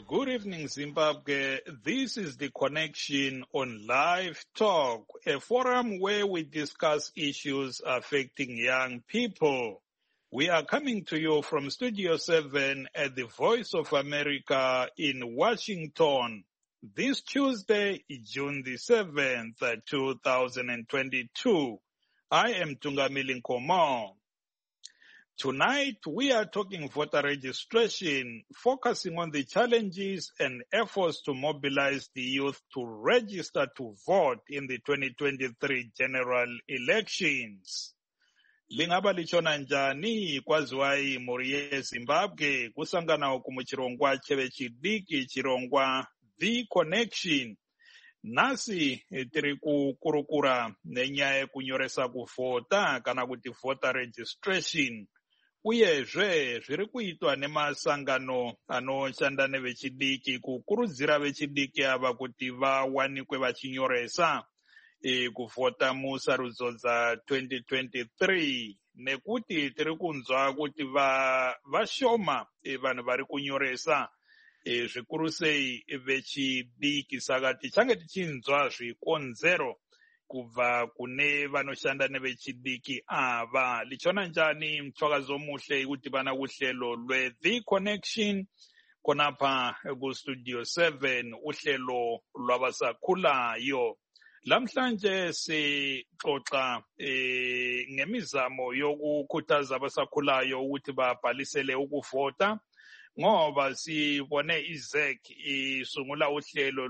Good evening, Zimbabwe. This is The Connection on Live Talk, a forum where we discuss issues affecting young people. We are coming to you from Studio 7 at the Voice of America in Washington. This Tuesday, June the 7th, 2022. I am Tungamili Nkomo. Tonight, we are talking voter registration, focusing on the challenges and efforts to mobilize the youth to register to vote in the 2023 general elections. Lingaba lichona njani kwaziwayi muri yeZimbabwe kusangana uku muchirongwa cheve chidiki chirongwa The Connection. Nasi tiri kukurukura nenyaya yekunyoresa kuvhota kana kuti voter registration. Uyezve zviri kuitwa nemasangano anoshanda nevechidiki kukurudzira vechidiki ava kuti vawanikwe vachinyoresa kuvhota musarudzo dza 2023 nekuti tiri kunzwa kuti vashoma vanhu vari kunyoresa zvikuru sei vechidiki. Saka tichange tichinzwa zvikonzero kubva kune vanoshanda nevechidiki ava. Lichona njani mthwakazi omuhle kuti vana kuhlelo lwe-The Connection konapha kustudio 7 uhlelo lwabasakhulayo. Lamhlanje sixoxa ngemizamo yokukhuthaza abasakhulayo ukuthi babhalisele ukuvota, ngoba sibone iZEC isungula uhlelo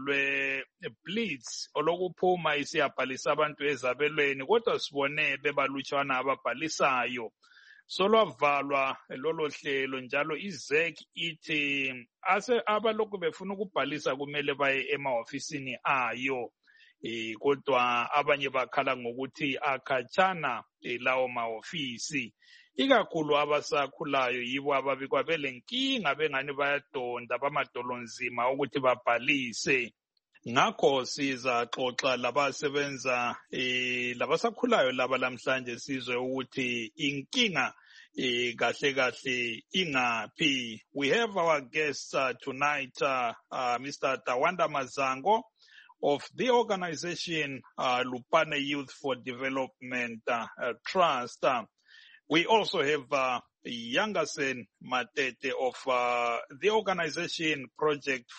lwe-Blitz olokuphuma isiyabhalisa abantu ezabelweni, kodwa sibone bebalutshwana ababhalisayo. Solwavalwa lolo hlelo njalo iZEC ithi abalokhu befuna ukubhalisa kumele baye emahofisini ayo. Kodwa abanye bakhala ngokuthi akhatshana lawo mahofisi. Ikakhulu abasakhulayo yibo ababikwa belenkinga bengani bayadonda bamadolonzima ukuthi babhalise. Ngakho sizaxoxa labasebenza labasakhulayo laba lamhlanje sizwe ukuthi inkinga kahle kahle ingaphi. We have our guest tonight, Mr. Tawanda Mazango of the organization Lupane Youth for Development Trust. We also have Yangasen Matete of the organization Project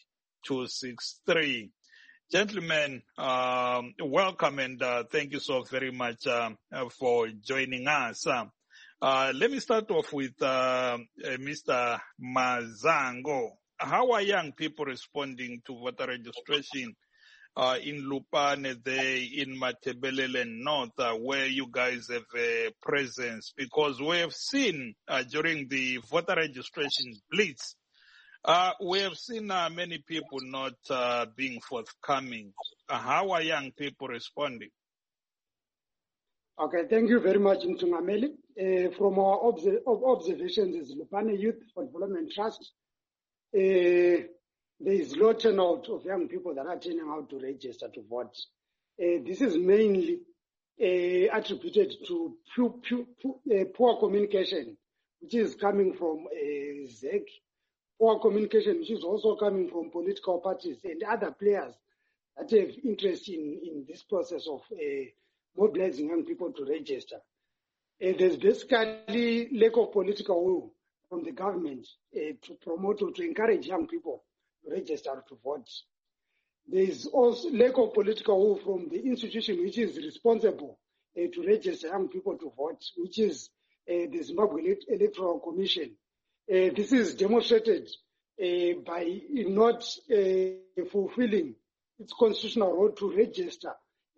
4263. Gentlemen, welcome and thank you so very much for joining us. Let me start off with Mr. Mazango. How are young people responding to voter registration in Lupane, there in Matabeleland North, where you guys have a presence? Because we have seen during the voter registration blitz, we have seen many people not being forthcoming. How are young people responding? Okay, thank you very much, Ntungameli. From our observations as Lupane Youth for Development Trust, there is low turnout of young people that are turning out to register to vote. This is mainly attributed to poor communication, which is coming from ZEC, poor communication, which is also coming from political parties and other players that have interest in this process of mobilizing young people to register. There's basically lack of political will from the government to promote or to encourage young people to register to vote. There is also lack of political will from the institution which is responsible to register young people to vote, which is the Zimbabwe Electoral Commission. This is demonstrated by not fulfilling its constitutional role to register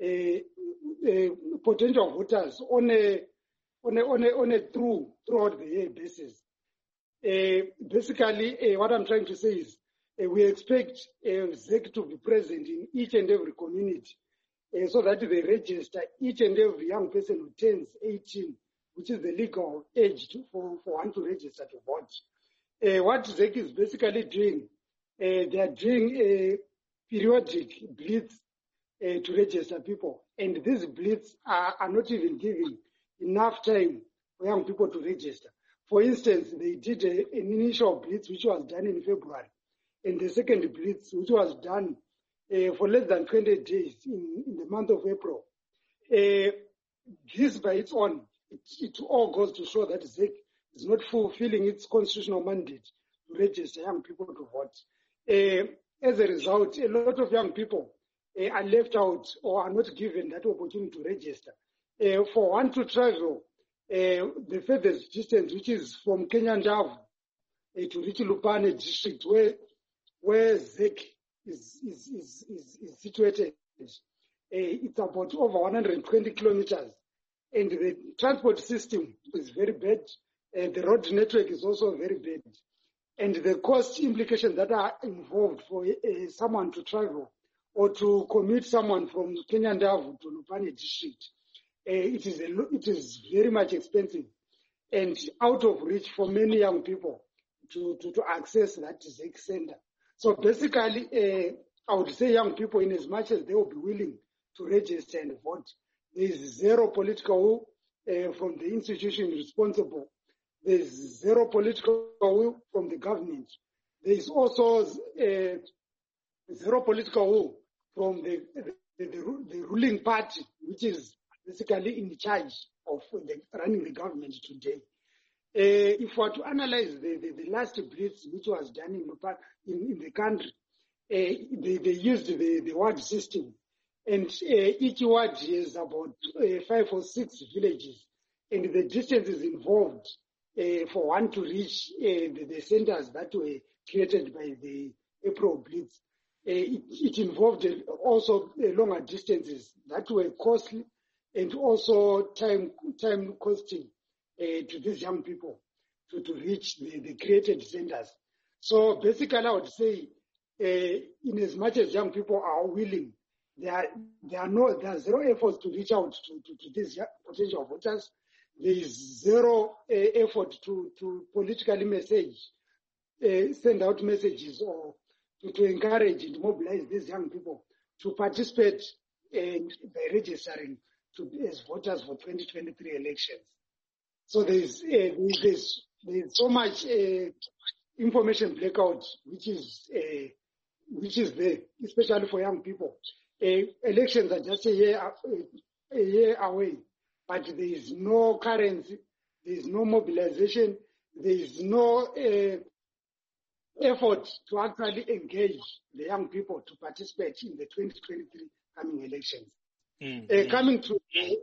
potential voters on a throughout the year basis. Basically, what I'm trying to say is we expect ZEC to be present in each and every community so that they register each and every young person who turns 18, which is the legal age for one to register to vote. What ZEC is basically doing, they are doing a periodic blitz to register people, and these blitz are not even giving enough time for young people to register. For instance, they did an initial blitz which was done in February. and the second blitz, which was done for less than 20 days in the month of April. This by its own, it all goes to show that ZEC is not fulfilling its constitutional mandate to register young people to vote. As a result, a lot of young people are left out or are not given that opportunity to register. For one to travel, the furthest distance, which is from Kenyandavu to reach Lupane district, where ZEC is situated, it's about over 120 kilometers. And the transport system is very bad. The road network is also very bad. And the cost implications that are involved for someone to travel or to commute someone from Kenyandavu to Lupane district, it is very much expensive and out of reach for many young people to access that ZEC center. So basically, I would say young people, in as much as they will be willing to register and vote, there is zero political will from the institution responsible. There is zero political will from the government. There is also zero political will from the ruling party, which is basically in charge of running the government today. If we were to analyze the last blitz which was done in the country, they used the ward system, and each ward has about 5 or 6 villages, and the distances involved for one to reach the centers that were created by the April blitz. It involved also longer distances that were costly and also time costing to these young people to reach the created centers. So basically, I would say, in as much as young people are willing, there are zero efforts to reach out to these potential voters. There is zero effort to politically send out messages or to encourage and mobilize these young people to participate by registering as voters for 2023 elections. So there's so much information blackout which is there, especially for young people. Elections are just a year away, but there is no currency, there is no mobilization, there is no effort to actually engage the young people to participate in the 2023 coming elections. Mm-hmm. Coming to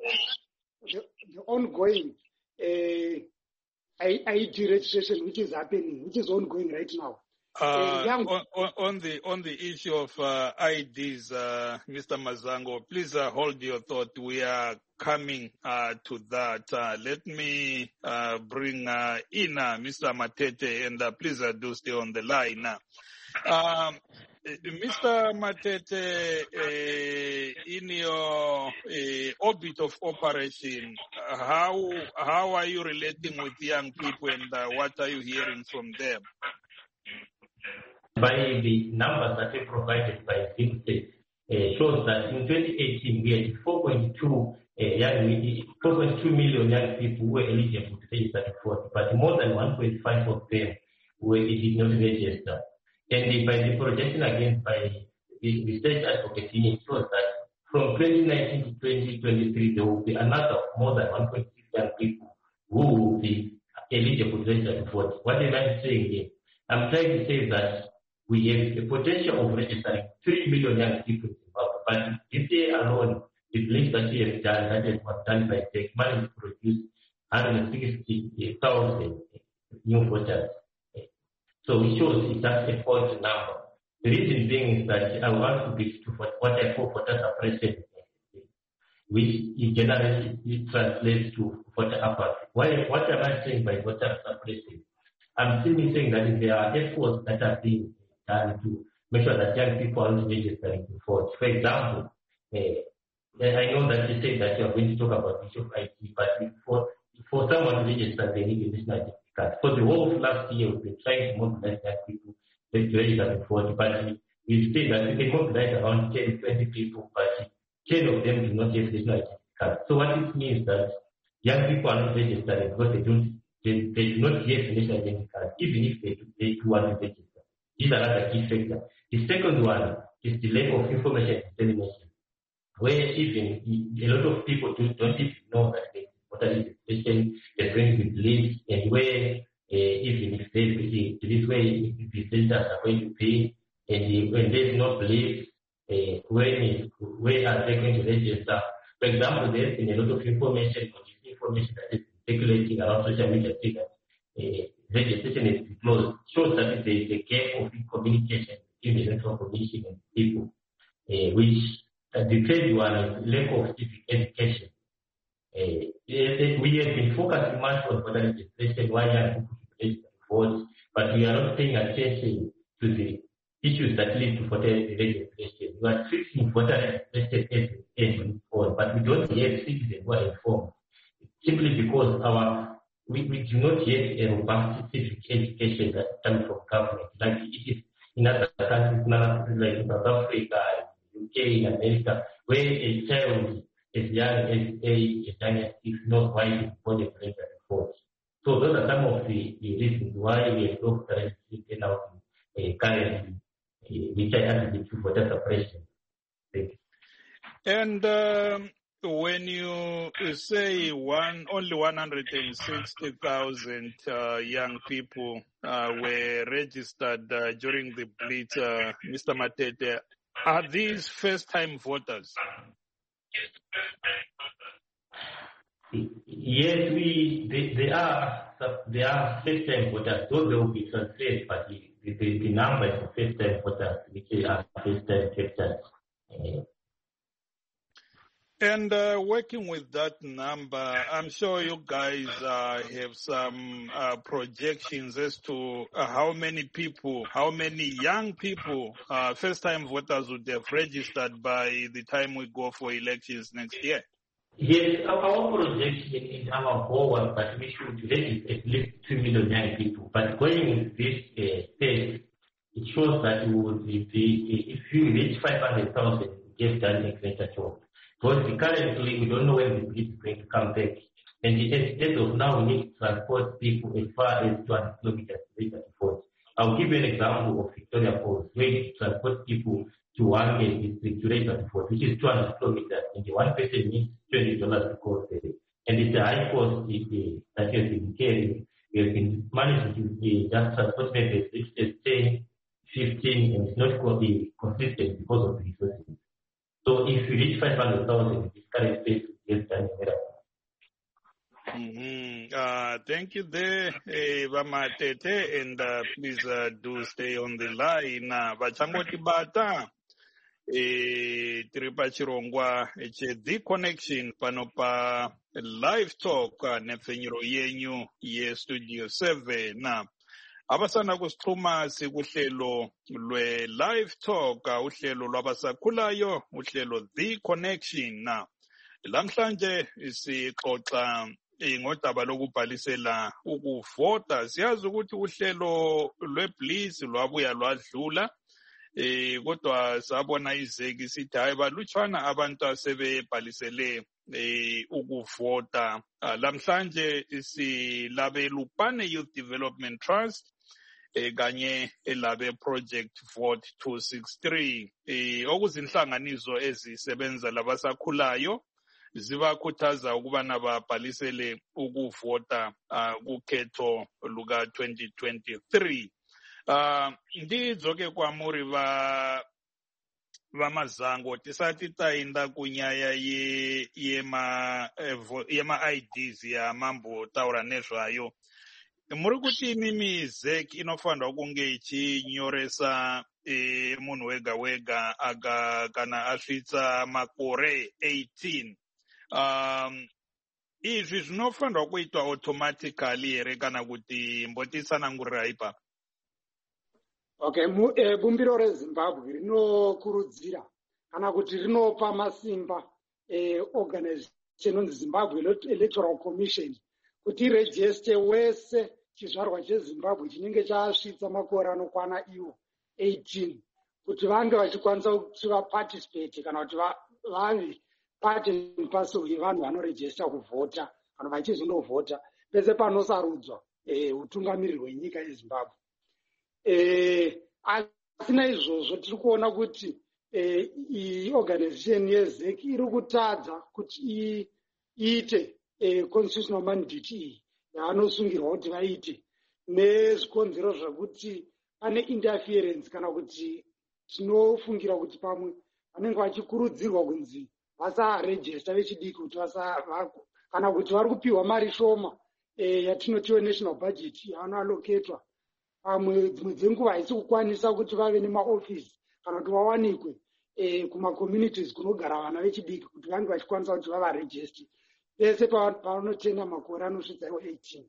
the ongoing ID registration, which is happening, which is ongoing right now. On the issue of IDs, Mr. Mazango, please hold your thought. We are coming to that. Let me bring in Mr. Matete, and please do stay on the line. Mr. Matete, in your orbit of operation, how are you relating with young people, and what are you hearing from them? By the numbers that were provided by Vincent, shows that in 2018 we had 4.2 million young people who were eligible to register to vote, but more than 1.5 of them did not register. And by the projection again by the state advocate, it shows that from 2019 to 2023 there will be another more than 1.6 young people who will be eligible to register to vote. What am I saying here? I'm trying to say that we have the potential of registering 3 million young people in Zimbabwe, but this year alone, the blitz that we have done, that was done by ZEC, managed to produce 160,000 new voters. So it shows it's just a false number. The reason being is that I want to be to what I call voter suppression, which in general it translates to voter apathy. What am I saying by voter suppression? I'm simply saying that there are efforts that are being done to make sure that young people are registering to vote. For example, I know that you say that you are going to talk about the issue of ID, but for someone to register, they need a national identity card. For the whole of last year, we've been trying to mobilize young people to register to vote, but we say that we can mobilize around 10, 20 people, but 10 of them do not have national identity card. So what it means that young people are not registering because they do not have national identity card, even if they do want to register. These are other key factors. The second one is the lack of information dissemination, where even a lot of people don't even know that the voter registration is going to be released, and where even if this way the centers are going to pay, and when there is no belief, where are they going to register? For example, there's been a lot of information or disinformation that is circulating around social media that registration is closed. Shows that there is a gap of communication in the Electoral Commission and people, which the third one is lack of civic education. We have been focusing much on voter registration, why young people register to vote, but we are not paying attention to the issues that lead to voter registration. We are fixing voter registration and on, but we don't yet citizens who are informed, simply because we do not yet a robust civic education that comes from government, like it is in other countries like South Africa, UK, in America, where a child as young as 6 knows why it's important to register to vote. So those are some of the reasons why we have no registration out currently, which I attribute to voter suppression. And when you say only 160,000 young people were registered during the Blitz, Mr. Matete, are these first-time voters? Yes, they are first-time voters. Those will be transferred, but the numbers of first-time voters, which are first-time captures. And working with that number, I'm sure you guys have some projections as to how many young people, first-time voters would have registered by the time we go for elections next year. Yes, our projection in our goal was that we should register at least 2 million young people. But going with this stage, it shows that if you reach 500,000, you have done a greater job. Because currently, we don't know when the Blitz is going to come back. And as of now, we need to transport people as far as 200 kilometers to reach the port. I'll give you an example of Victoria Falls, where we transport people to one district to reach the port, which is 200 kilometers, and the one person needs $20 to go there. And it's a high cost that has been carried. We have been managing to just transport maybe 10, 15, and it's not going to be consistent because of the resources. So if you reach 500,000, this current space will get done in miracle. Thank you there, Vamatete, and please do stay on the line. Vachangoti bata, tiripa chirongwa, The Connection, panopa live talk, nefenyiro yenyu, ye studio 7. Abasana kusixhuma sikuhlelo lwe-live talk, uhlelo lwabasakhulayo, uhlelo The Connection. Lamhlanje sixoxa ngodaba lokubhalisela ukuvota. Siyazi ukuthi uhlelo lweBlitz lwabuya lwadlula, kodwa sabona izeki sithi hayi balutshwana abantu asebebhalisele ukuvota. Lamhlanje silabe Lupane Youth Development Trust kanye elabe Project Vote 263, okuzinhlanganiso ezisebenza labasakhulayo zibakhuthaza ukubana babhalisele ukuvota kukhetho luka 2023. Ndidzo ke kwamuri vamazango tisati taenda kunyaya yema IDs ya mambo taura nezvayo. Muri kuti imimi ZEC inofanirwa kunge ichinyoresa munhu wega wega kana asvitsa makore 18. Izvi zvinofanirwa kuitwa automatically here kana kuti mbotisanangurira ipapo? Okay, bumbiro reZimbabwe rinokurudzira kana kuti rinopa masimba organization inonzi Zimbabwe Electoral Commission kuti iregister wese chizvarwa cheZimbabwe chinenge chasvitsa makore anokwana iwo 18 kuti vange vachikwanisa kuti vaparticipate kana kuti vave part and parcel yevanhu vanoregister kuvhota kana vachizonovhota pese panosarudzwa utungamiriri hwenyika yeZimbabwe. asina izvozvo tiri kuona kuti organization yeZEC iri kutadza kuti iite constitutional mandate iyi yavanosungirwa kuti vaite nezvikonzero zvekuti pane interference kana kuti tinofungira kuti pamwe vanenge vachikurudzirwa kunzi vasarejista vechidiki kuti kana kuti vari kupiwa mari shoma yatinotiwe national budget yavanoaloketwa pamwe dzimwe dzenguva haisi kukwanisa kuti vave nemaofisi kana kuti vawanikwe kumacommunities kunogara vana vechidiki kuti vange vachikwanisa kuti vavarejesti pese pavanotenda makore anosvitsaiwo 18.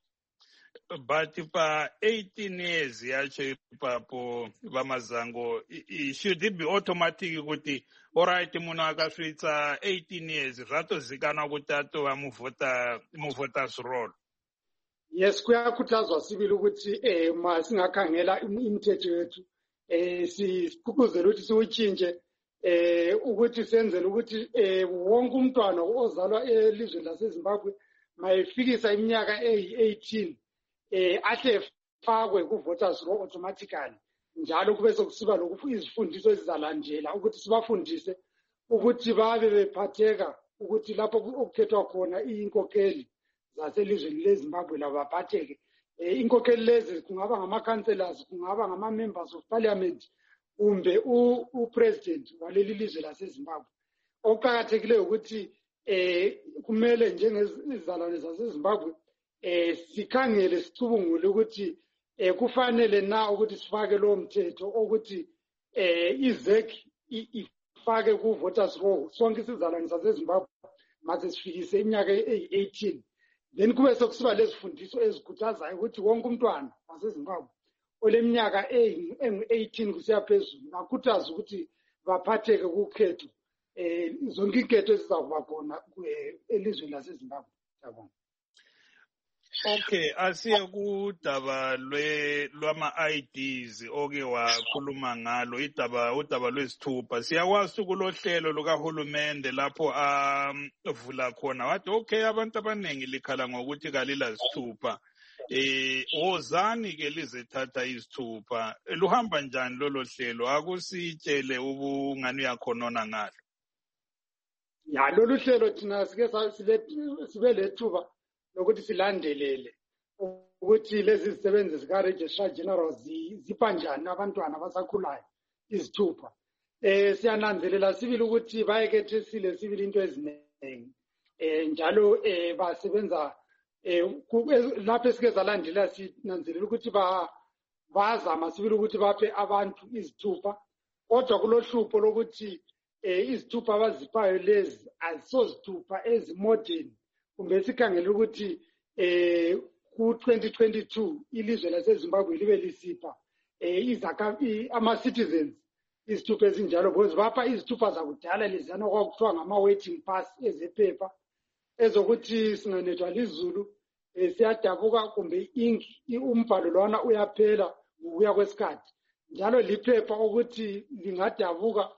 But pa 18 years yacho ipapo vamazango, should it be automatic kuti alright munhu akasvitsa 18 years zvatozikanwa kuti atova muvoters roll? Yes, kuyakhuthazwa sibili ukuthi masingakhangela imithetho yethu sikhuthazela ukuthi siwutshintshe ukuthi senzele ukuthi wonke umntwana ozalwa elizweni laseZimbabwe mayefikisa iminyaka eyi-18 ahle fakwe ku-voters roll automatically, njalo kube sokusiba izifundiso ezizalandela ukuthi sibafundise ukuthi babe bephatheka ukuthi lapho okukhethwa khona iy'nkokheli zaselizweni leZimbabwe labaphatheke. Inkokheli lezi kungaba ngama-councillors, kungaba ngama-members of parliament, kumbe u-president waleli lizwe laseZimbabwe. Okuqakathekileyo ukuthi kumele njengezizalwane zaseZimbabwe sikhangele sicubungule ukuthi kufanele na ukuthi sifake lowo mthetho ukuthi iZEC ifake ku-voters roll sonke isizalwane saseZimbabwe mase sifikise iminyaka eyi-18. Then kube sokusiba lezifundiso ezikhuthazayo ukuthi wonke umntwana waseZimbabwe oleminyaka engu-18 kusiya phezulu bakhuthaze ukuthi baphatheke kukhetho zonke inketho ezizakuba khona elizweni laseZimbabwe. Okay, asiye kudaba lwama-IDs oke wakhuluma ngalo, udaba lwesithupha. Siyakwazi kulohlelo lukahulumende lapho avula khona wathi okay abantu abaningi likhala ngokuthi kalila sithupha. Wozani ke lizethatha izithupha. Luhamba njani lolo hlelo? Akusitshele ubungani yakhonona ngalo. Ya lolu hlelo thina sike sibe lethuba lokuthi silandelele ukuthi lezi zisebenzi zika Registrar General zipanjani abantwana abasakhulayo izithupha. Siyananzelela sibili ukuthi bayekethesile sibili into eziningi. Njalo basebenza lapho esike zalandela sinanzelela ukuthi bazama sibili ukuthi baphe abantu izithupha, kodwa kulohlupho lokuthi izithupha abazipayo lezi azisozithupha ezimodern. Kumbe sikhangela ukuthi ku-2022 ilizwe laseZimbabwe libe lisipha ama-citizens izithupha ezinjalo because bapha izithupha zakudala leziyana okwakuthiwa ngama-waiting pass ezephepha ezokuthi singanethwa lizulu siyadabuka kumbe umbhalo lwana uyaphela ngokuya kwesikhathi, njalo liphepha ukuthi lingadabuka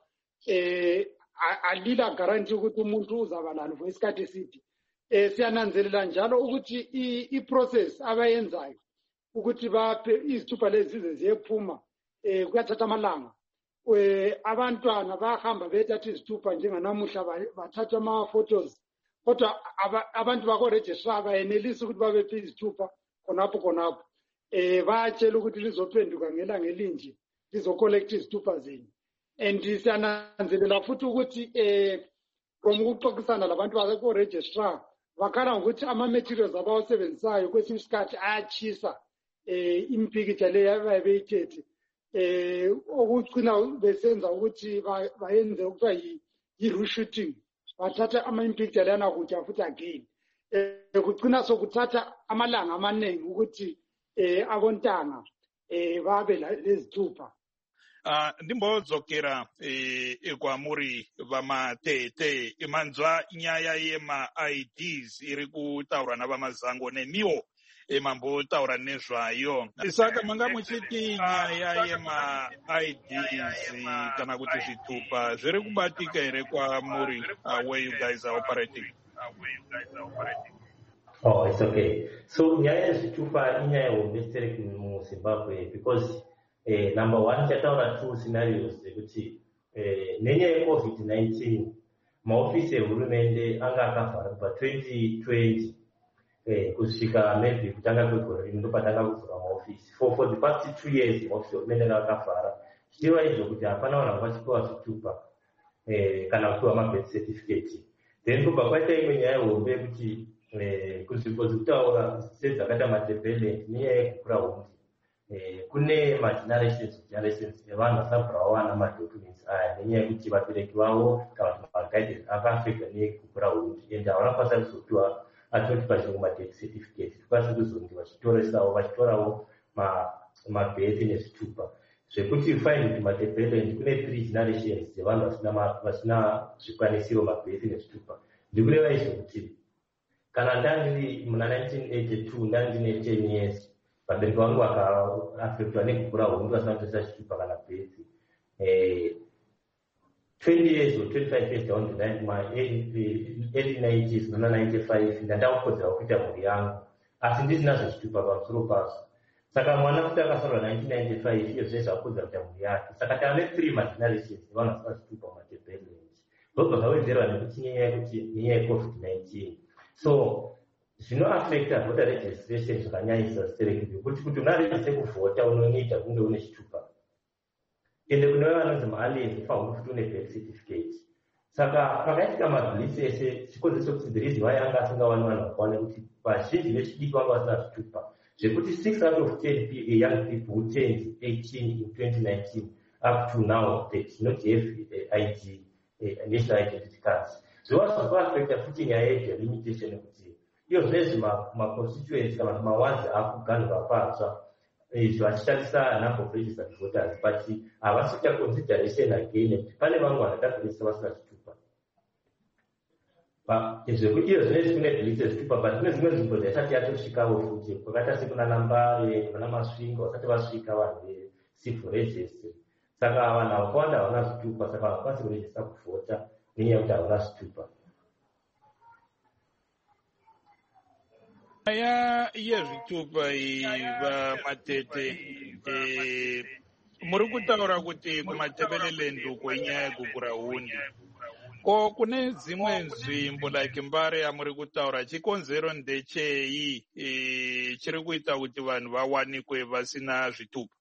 alila guarantee ukuthi umuntu uzaba lalo for isikhathi eside. Siyananzelela njalo ukuthi i-process abayenzayo ukuthi baphe izithupha lezi zize ziyephuma kuyathatha amalanga. Abantwana bahamba bethatha izithupha njenganamuhla bathatha ama-photos, kodwa abantu bako-registrar bayenelisa ukuthi babephe izithupha khonapho. Bayatshela ukuthi lizophenduka ngelanga elinje lizokolekta izithupha zenu. And siyananzelela futhi ukuthi from ukuxoxisana labantu bako-registrar bakhala ngokuthi ama-materials abawasebenzisayo kwesinye isikhathi ayatshisa impikitsha leyo abaye beyithethe okugcina besenza ukuthi bayenze okuthiwa yi-reshooting, bathatha ama-impikitsha leyana kutya futhi again. Kugcina sokuthatha amalanga amaningi ukuthi abontanga babe lezithupha. Ndimbodzokera kwamuri vamatete imanzwa nyaya yema-IDs iri kutaura navamazango nemiwo mambotaura nezvayo. Saka manga muchiti nyaya yema-IDs kana kuti zvitupa zviri kubatika here kwamuri where you guys are operating? Oh, it's okay. So nyaya yezvitupa inyaya hombe stereki muZimbabwe because number one chataura two scenarios dzekuti nenyaya yeCovid-19 maofisi ehurumende anga akavhara kubva 2020 kusvika maybe kutanga kwegore rino ndopatanga kuvhura maofisi for the past 2 years maofisi ehurumende anga akavhara zvichireva izvo kuti hapana vanhu vanga vachipiwa zvitupa kana kupiwa mabirth certificate. Then kubva kwaita imwe nyaya hombe yekuti kunzvimbo dzekutaura sedzakaita madevelopment nenyaya yekukura hundi kune magenerations evanhu vasabva vawana madocuments aya nenyaya yekuti vabereki vavo kana kuti maguidance akaafecta nekukura hundi and havana kukwanisa kuzopiwa atinoti pachirungu madeath certificate tikwanise kuzonge vachitorawo mabirth nezvitupa zvekuti fine kuti madevelopment kune 3 generations dzevanhu vasina zvikwanisiro mabirth nezvitupa. Ndikureva izvo kuti kana ndandiri muna 1982 ndandine 10 years vabereki vangu vakaafectwa nekukura hundi vasina kutoisa chitupa kana birth 20 years or 25 years down the line early 90s nona 95 ndandakukodzera kuita mhuri yangu asi ndisinazvo chitupa pamusoro pazvo. Saka mwana kuti akasarwa 1995 iyo zvese zvakukodzera kuita mhuri yake. Saka tave 3 magenerations vanhu vasina chitupa mumadebhelment ndobva zvawedzerwa nekuti nyaya yeCovid-19. So zvinoafecta voter registration zvakanyanyisa stereki kuti unaregiste kuvhota unonita kunge une chitupa ende kune vanonzi maalezi fahundi futi une birth certificate. Saka pakaitika mabhilisi ese chikonzero kuti the reason why anga asingawani vanhu vakawana kuti vazhinji vechidiki vanga vasina zvitupa zvekuti 6 out of 10 young people who turned 18 in 2019 up to now they do not have ID, national identity cards. Zvova zvakaafecta futi nyaya yedelimitation kuti iyo zvezvi maconstituents kana kuti mawanzi akuganhurwa patsva zvachishandisa number of registered voters but havasi kuita consideration again kuti pane vamwe vanodabhirisa vasina zvitupa. Zvekuti iyo zvinezvi kune bhilisi zvitupa but kune dzimwe nzvimbo dzaisati yatosvikawo futi kwakaita sekuna Nambare kuna Masvingo vasati vasvika vanhu vecivil registry. Saka vanhu vakawanda havana zvitupa saka havakwanisi kurejista kuvhota nenyaya yekuti havana zvitupa. Nyaya yezvitupa vamatete muri kutaura kuti kumatebeleland uko inyaya yekukura hundi ko kune dzimwe nzvimbo like Mbare yamuri kutaura chikonzero ndechei chiri kuita kuti vanhu vawanikwe vasina zvitupa?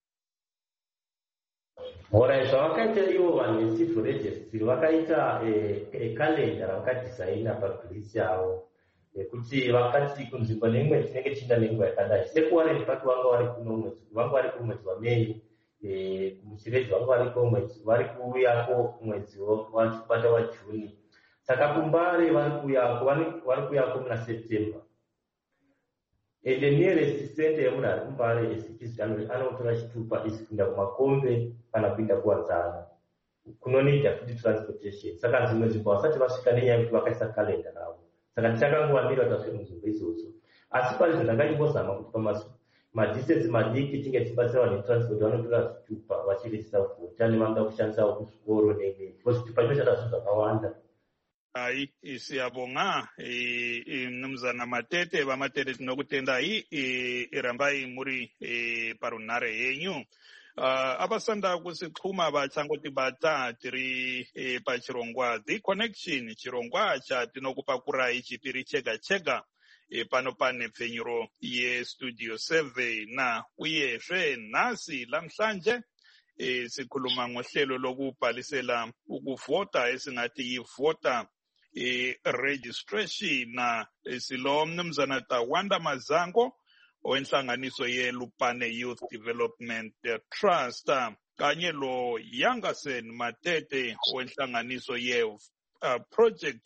Alright, zvavakaita ivo vanhu vecivil registry vakaita kalenda ravakadhizaina pabhilisi yavo kuti vakati kunzvimbo neimwe tinenge tichida nenguva yakadai sekuwareni pati vanga vari kumwedzi waMei muchirezi vanga vari kuuyako mwedzi wachibata waJuni. Saka kuMbare vari kuyako muna September and the nearest center yemunhu ari kuMbare esicitizen anotora chitupa isi kuinda kumakombe kana kuinda kuwadzana kunoita futi transportation. Saka dzimwe nzvimbo vasati vasvika nenyaya yekuti vakaisa kalenda ravo. Saka tichakangowamira tasvika munzvimbo idzodzo asi parizvo ndanganyambozama kuti madistance madiki tinge tibatsira vanhu vetransport vanotora zvitupa vachirejista kuvhota nevanga kushandisawo kuzvikoro because zvitupa chinoshanda zvinhu zvakawanda. Hai, siyabonga mnumzana Matete vamatete tinokutendai rambai muri parunhare yenyu. Abasanda kusixhuma vachangotibata tiri pachirongwa The Connection, chirongwa chatinokupakurai chipiri chega chega pano pane pfenyuro yestudio 7 uyezve nhasi lamhlanje sikhuluma ngohlelo lokubhalisela ukuvota esingathi yivota registration silo mnumzana Tawanda Mazango owenhlanganiso yeLupane Youth Development Trust kanye lo Yangasen Matete owenhlanganiso ye Project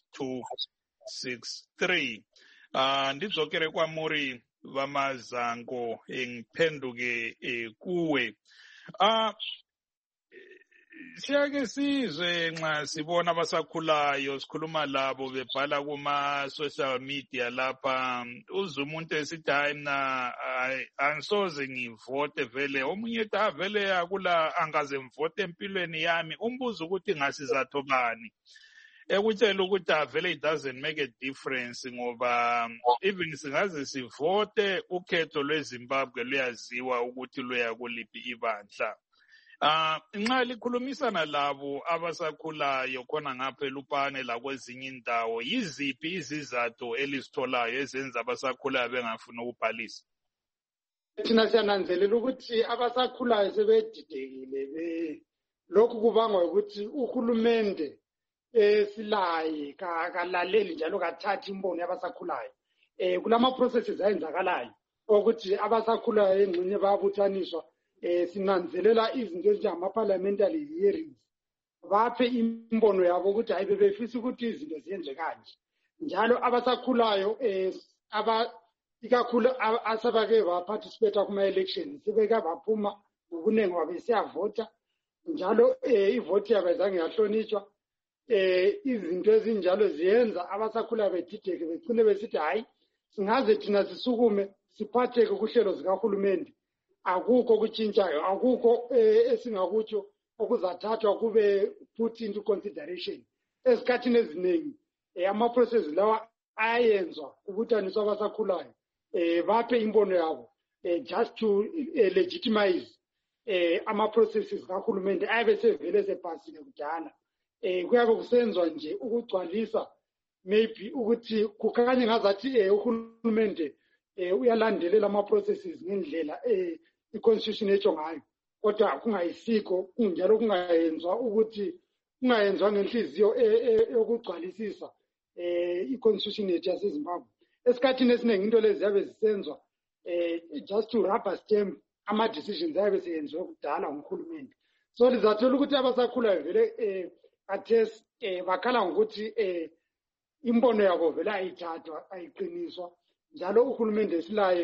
4263. Ndidzokere kwamuri vaMazango ngiphenduke kuwe. Siyake sizwe nxa sibona abasakhulayo sikhuluma labo bebhala kuma-social media lapha uze umuntu esithi hayi mina angisoze ngivote vele omunye ethi vele akula angaze ngivote empilweni yami umbuzo ukuthi ngasizatho bani ekutshela ukuthi vele it doesn't make a difference ngoba even singaze sivote ukhetho lweZimbabwe luyaziwa ukuthi luya kuliphi ibandla. Nxa likhulumisana labo abasakhulayo khona ngapha eLupane lakwezinye indawo, yiziphi izizathu elizitholayo ezenza abasakhulayo bengafuni ukubhalisa? Thina siyananzelela ukuthi abasakhulayo sebedidekile, lokhu kubangwa ukuthi uhulumende silaye kalaleli njalo kathathi imbono yabasakhulayo. Kulama processes ayenzakalayo ukuthi abasakhulayo engxenye bayabuthaniswa, sinanzelela izinto ezinjengama-parliamentary hearings, baphe imbono yabo ukuthi hayi bebefisa ukuthi izinto ziyenze kanje. Njalo abasakhulayo ikakhulu asabake baparticipate kuma-elections sebeke baphuma ngobuningi babe siyavota, njalo ivoti yabo azange yahlonitshwa. Izinto ezinjalo ziyenza abasakhulayo bedideke begcine besithi hayi singaze thina sisukume siphatheke kuhlelo zikahulumende, akukho kutshintshayo, akukho esingakutsho okuzathathwa kube put into consideration. Esikhathini eziningi ama-process lawa ayenzwa kubuthaniswa abasakhulayo, baphe imbono yabo just to legitimize ama-processes kahulumende ayabe sevele sepasile kudala. Kuyabe kusenzwa nje ukugcwalisa maybe ukuthi kukhanye ngazathi uhulumende uyalandelela ama-processes ngendlela i-constitution etsho ngayo, kodwa kungayisikho, njalo kungayenzwa ngenhliziyo yokugcwalisisa i-constitution yethu yaseZimbabwe. Esikhathini esiningi into lezi ziyabe zisenzwa just to rubber stamp ama-decisions ayabe seyenziwe kudala nguhulumende. So lizathola ukuthi abasakhulayo vele khathesi bakhala ngokuthi imbono yabo vele ayithathwa, ayiqiniswa, njalo uhulumende esilaye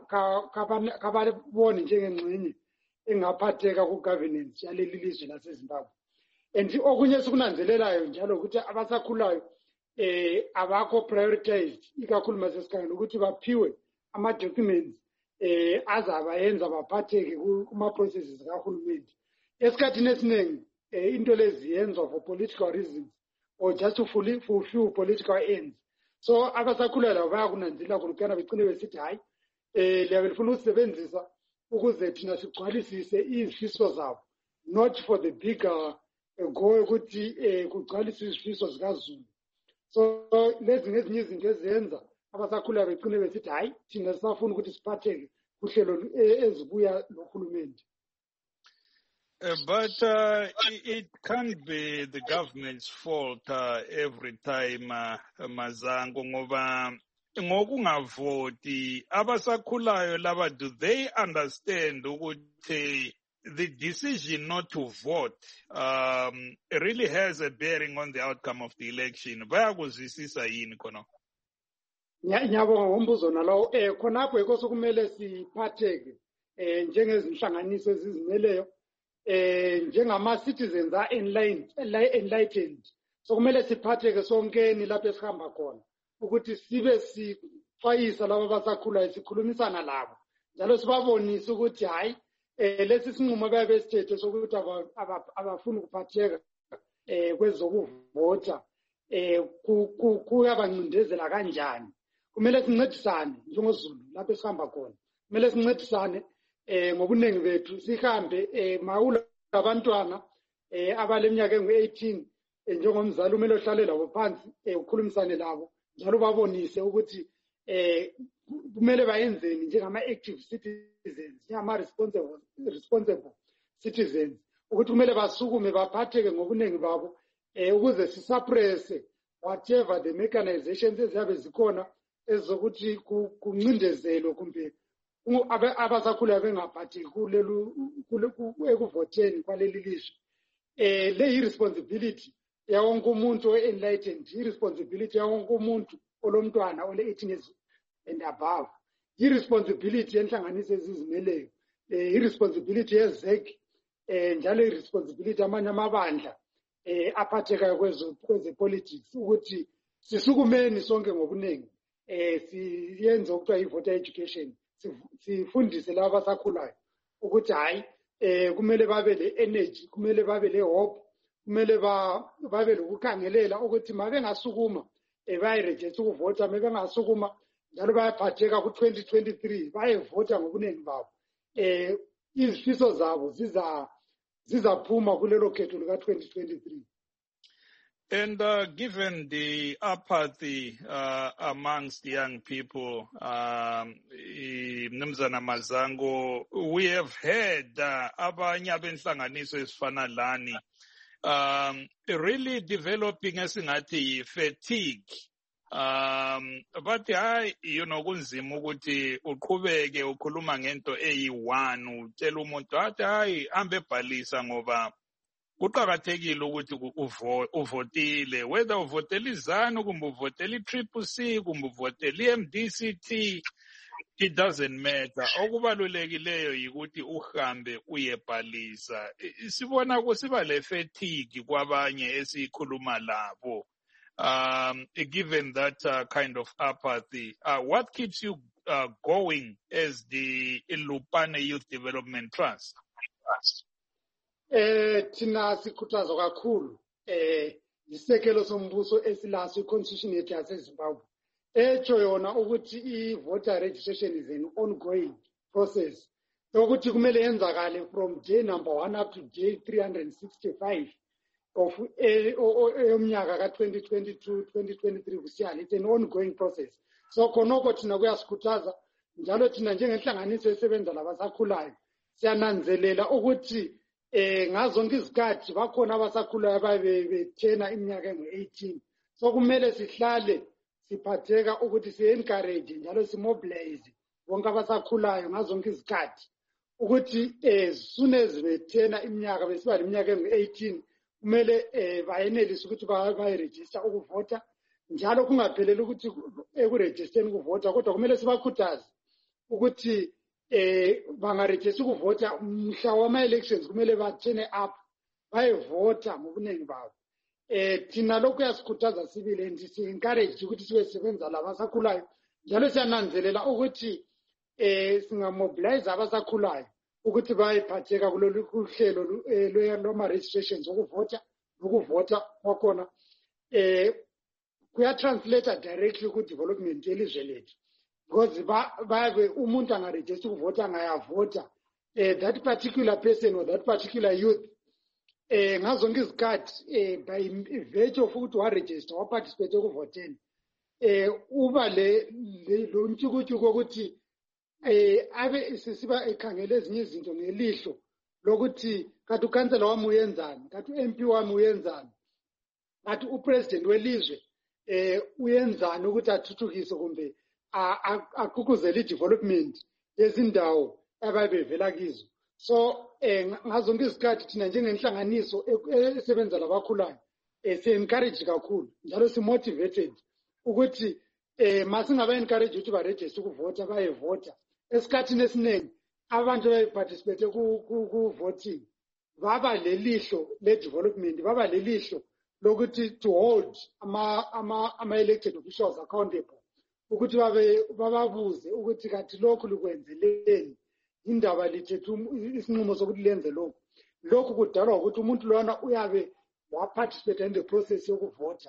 kababoni njengengxenye engaphatheka ku-governance yaleli lizwe laseZimbabwe. And okunye sikunanzelelayo njalo ukuthi abasakhulayo abakho prioritized, ikakhulu masesikhangela ukuthi baphiwe ama-documents azabayenza baphatheke kuma-processes kahulumende. Esikhathini esiningi into lezi yenzwa for political reasons or just to fulfill political ends. So abasakhulayo labo bayakunanzelela kulukana begcine besithi hayi liyabe lifuna ukusebenzisa ukuze thina sigcwalisise izifiso zabo, not for the bigger goal ukuthi kugcwaliswe izifiso zikaZulu. So lezi ngezinye izinto ezenza abasakhulayo begcine besithi hayi thina sisafuna ukuthi siphatheke kuhlelo ezibuya nohulumende. But it can't be the government's fault every time, Mazango, ngoba ngokungavoti abasakhulayo laba, do they understand ukuthi the decision not to vote really has a bearing on the outcome of the election? Bayakuzwisisa yini khona? Ngiyabonga ngombuzo nalowo. Khonapho yikho sokumele siphatheke njengezinhlanganiso ezizimeleyo, njengama-citizens enlightened. So kumele siphatheke sonkeni lapho esihamba khona ukuthi sibe sixwayisa labo abasakhulayo, sikhulumisana labo njalo sibabonise ukuthi hayi lesi sinqumo bayabe sithethe sokuthi abafuni ukuphatheka kwezokuvota kuyabancindezela kanjani. Kumele sincedisane njengoZulu lapho esihamba khona, kumele sincedisane ngobuningi bethu, sihambe mawula abantwana abaleminyaka engu-18 njengomzali kumele uhlale labo phansi ukhulumisane labo njalo babonise ukuthi kumele bayenzeni njengama-active citizens, njengama-responsible citizens, ukuthi kumele basukume baphatheke ngobuningi babo ukuze sisuppresse whatever the mechanizations eziyabe zikhona ezokuthi kuncindezelwe kumbe abasakhulayo bengaphatheki ekuvoteni kwaleli lizwe. Le yi-responsibility yawonke umuntu o-enlightened, yi-responsibility yawonke umuntu olomntwana ole-18 years and above, yi-responsibility yenhlanganiso ezizimeleyo, yi-responsibility yezek, njalo yi-responsibility amanye amabandla aphathekayo kweze-politics ukuthi sisukumeni sonke ngobuningi, siyenze okuthiwa yi-voter education, sifundise laba abasakhulayo ukuthi hayi kumele babe le energy, kumele babe le hope, kumele babe lokukhangelela ukuthi mabengasukuma bayirejista ukuvota, mabengasukuma njalo bayaphatheka ku-2023 bayevota ngobuningi babo. Izifiso zabo zizaphuma kulelo khetho lika-2023. And given the apathy amongst young people, Mnumzana Mazango, we have heard abanye abenhlanganiso ezifana lani really developing esingathi fatigue. But kunzima ukuthi uqhubeke ukhuluma ngento eyi-one utshela umuntu athi hayi ambe bhalisa ngoba kuqakathekile ukuthi uvotile, whether uvotela izanu kumbe uvotela i-CCC kumbe uvotela i-MDCT, it doesn't matter. Okubalulekileyo yikuthi uhambe uyebhalisa. Sibona kusiba le fatigue kwabanye esikhuluma labo. Given that kind of apathy, what keeps you going as the Lupane Youth Development Trust? Thina sikhuthaza kakhulu isekelo sombuso esilaso i-constitution yethu yaseZimbabwe etsho yona ukuthi i-voter registration is an ongoing process ukuthi kumele yenzakale from day number 1 up to day 365 of eyomnyaka ka-2022 2023 kusiyana. It's an ongoing process. So khonoko thina kuyasikhuthaza njalo thina njengenhlanganiso esebenza labasakhulayo siyananzelela ukuthi ngazonke izikhathi bakhona abasakhulayo ababethena iminyaka engu-18. So kumele sihlale siphatheka ukuthi si-encourage njalo si-mobilize bonke abasakhulayo ngazonke izikhathi ukuthi soon as bethena iminyaka besiba leminyaka engu-18 kumele bayenelise ukuthi bayirejista ukuvota njalo kungapheleli ukuthi ekurejisteni ukuvota kodwa kumele sibakhuthaze ukuthi bangarejista ukuvota mhla wama-elections kumele bathene up bayevota ngobuningi babo. Thina lokhu yasikhuthaza sibili and si-encourage ukuthi sibe sisebenza labasakhulayo njalo siyananzelela ukuthi singamobilize abasakhulayo ukuthi bayiphatheka kulolu hlelo lwama-registrations okuvota nokuvota kwakhona kuyatranslata directly ku-development yelizwe lethu because babe umuntu angarejista ukuvota angayavota that particular person or that particular youth ngazonke izikhathi by virtue of ukuthi warejista waparticipate ekuvoteni uba lo ntshukutshuku ukuthi abe sisiba ekhangele ezinye izinto ngelihlo lokuthi kathi ukhansela wami uyenzani, kathi u-MP wami uyenzani, kathi upresident welizwe uyenzani ukuthi athuthukise kumbe agqugquzele i-development yezindawo ababevela kizo. So ngazonke izikhathi thina njengenhlanganiso esebenza labakhulayo si-encourage kakhulu njalo si-motivated ukuthi masingaba-encourage ukuthi barejiste ukuvota bayevota. Esikhathini esiningi abantu abayiparticipate ku-voting baba lelihlo le-development, baba lelihlo lokuthi to hold ama-elected officials accountable ukuthi bababuze ukuthi kathi lokhu likwenzeleni, indaba lithethe isinqumo sokuthi lenze lokhu. Lokhu kudalwa ukuthi umuntu lona uyabe waparticipate in the process yokuvota.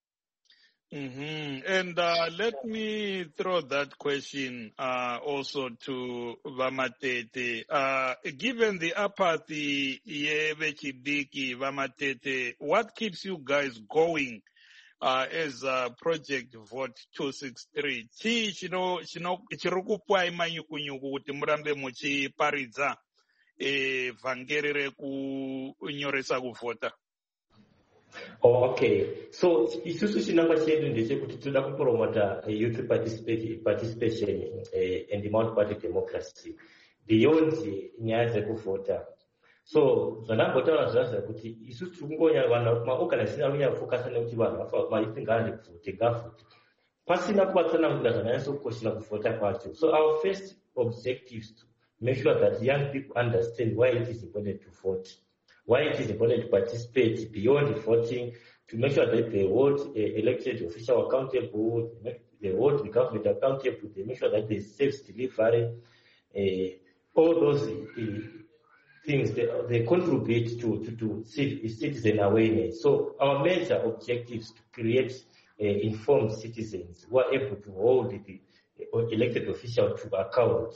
And let me throw that question also to Vamatete. Given the apathy, Yevechidiki, Vamatete, what keeps you guys going as Project Vote 263? Chirukupwa imanyukunyuku kuti murambe muchiparidza vhangerere kunyoresa kuvota. Oh, okay. So isusu chinangwa chedu ndechekuti toda kupromota youth participation and multi-party democracy beyond nyaya dzekuvhota. So zvanambotaura zvazvo kuti isusu tikungonya vanhu maorganization anonyafokasa nekuti vanhu maiti ngaande kuvhote ngavhote pasina kuvatsanangura zvanyanyatsokoshera kuvhota kwacho. So our first objective is to make sure that young people understand why it is important to vote, why it is important to participate beyond voting, to make sure that they hold elected official accountable, they hold the government accountable, they make sure that they service delivery, all those things they contribute to citizen awareness. So our major objectives to create informed citizens who are able to hold the elected official to account.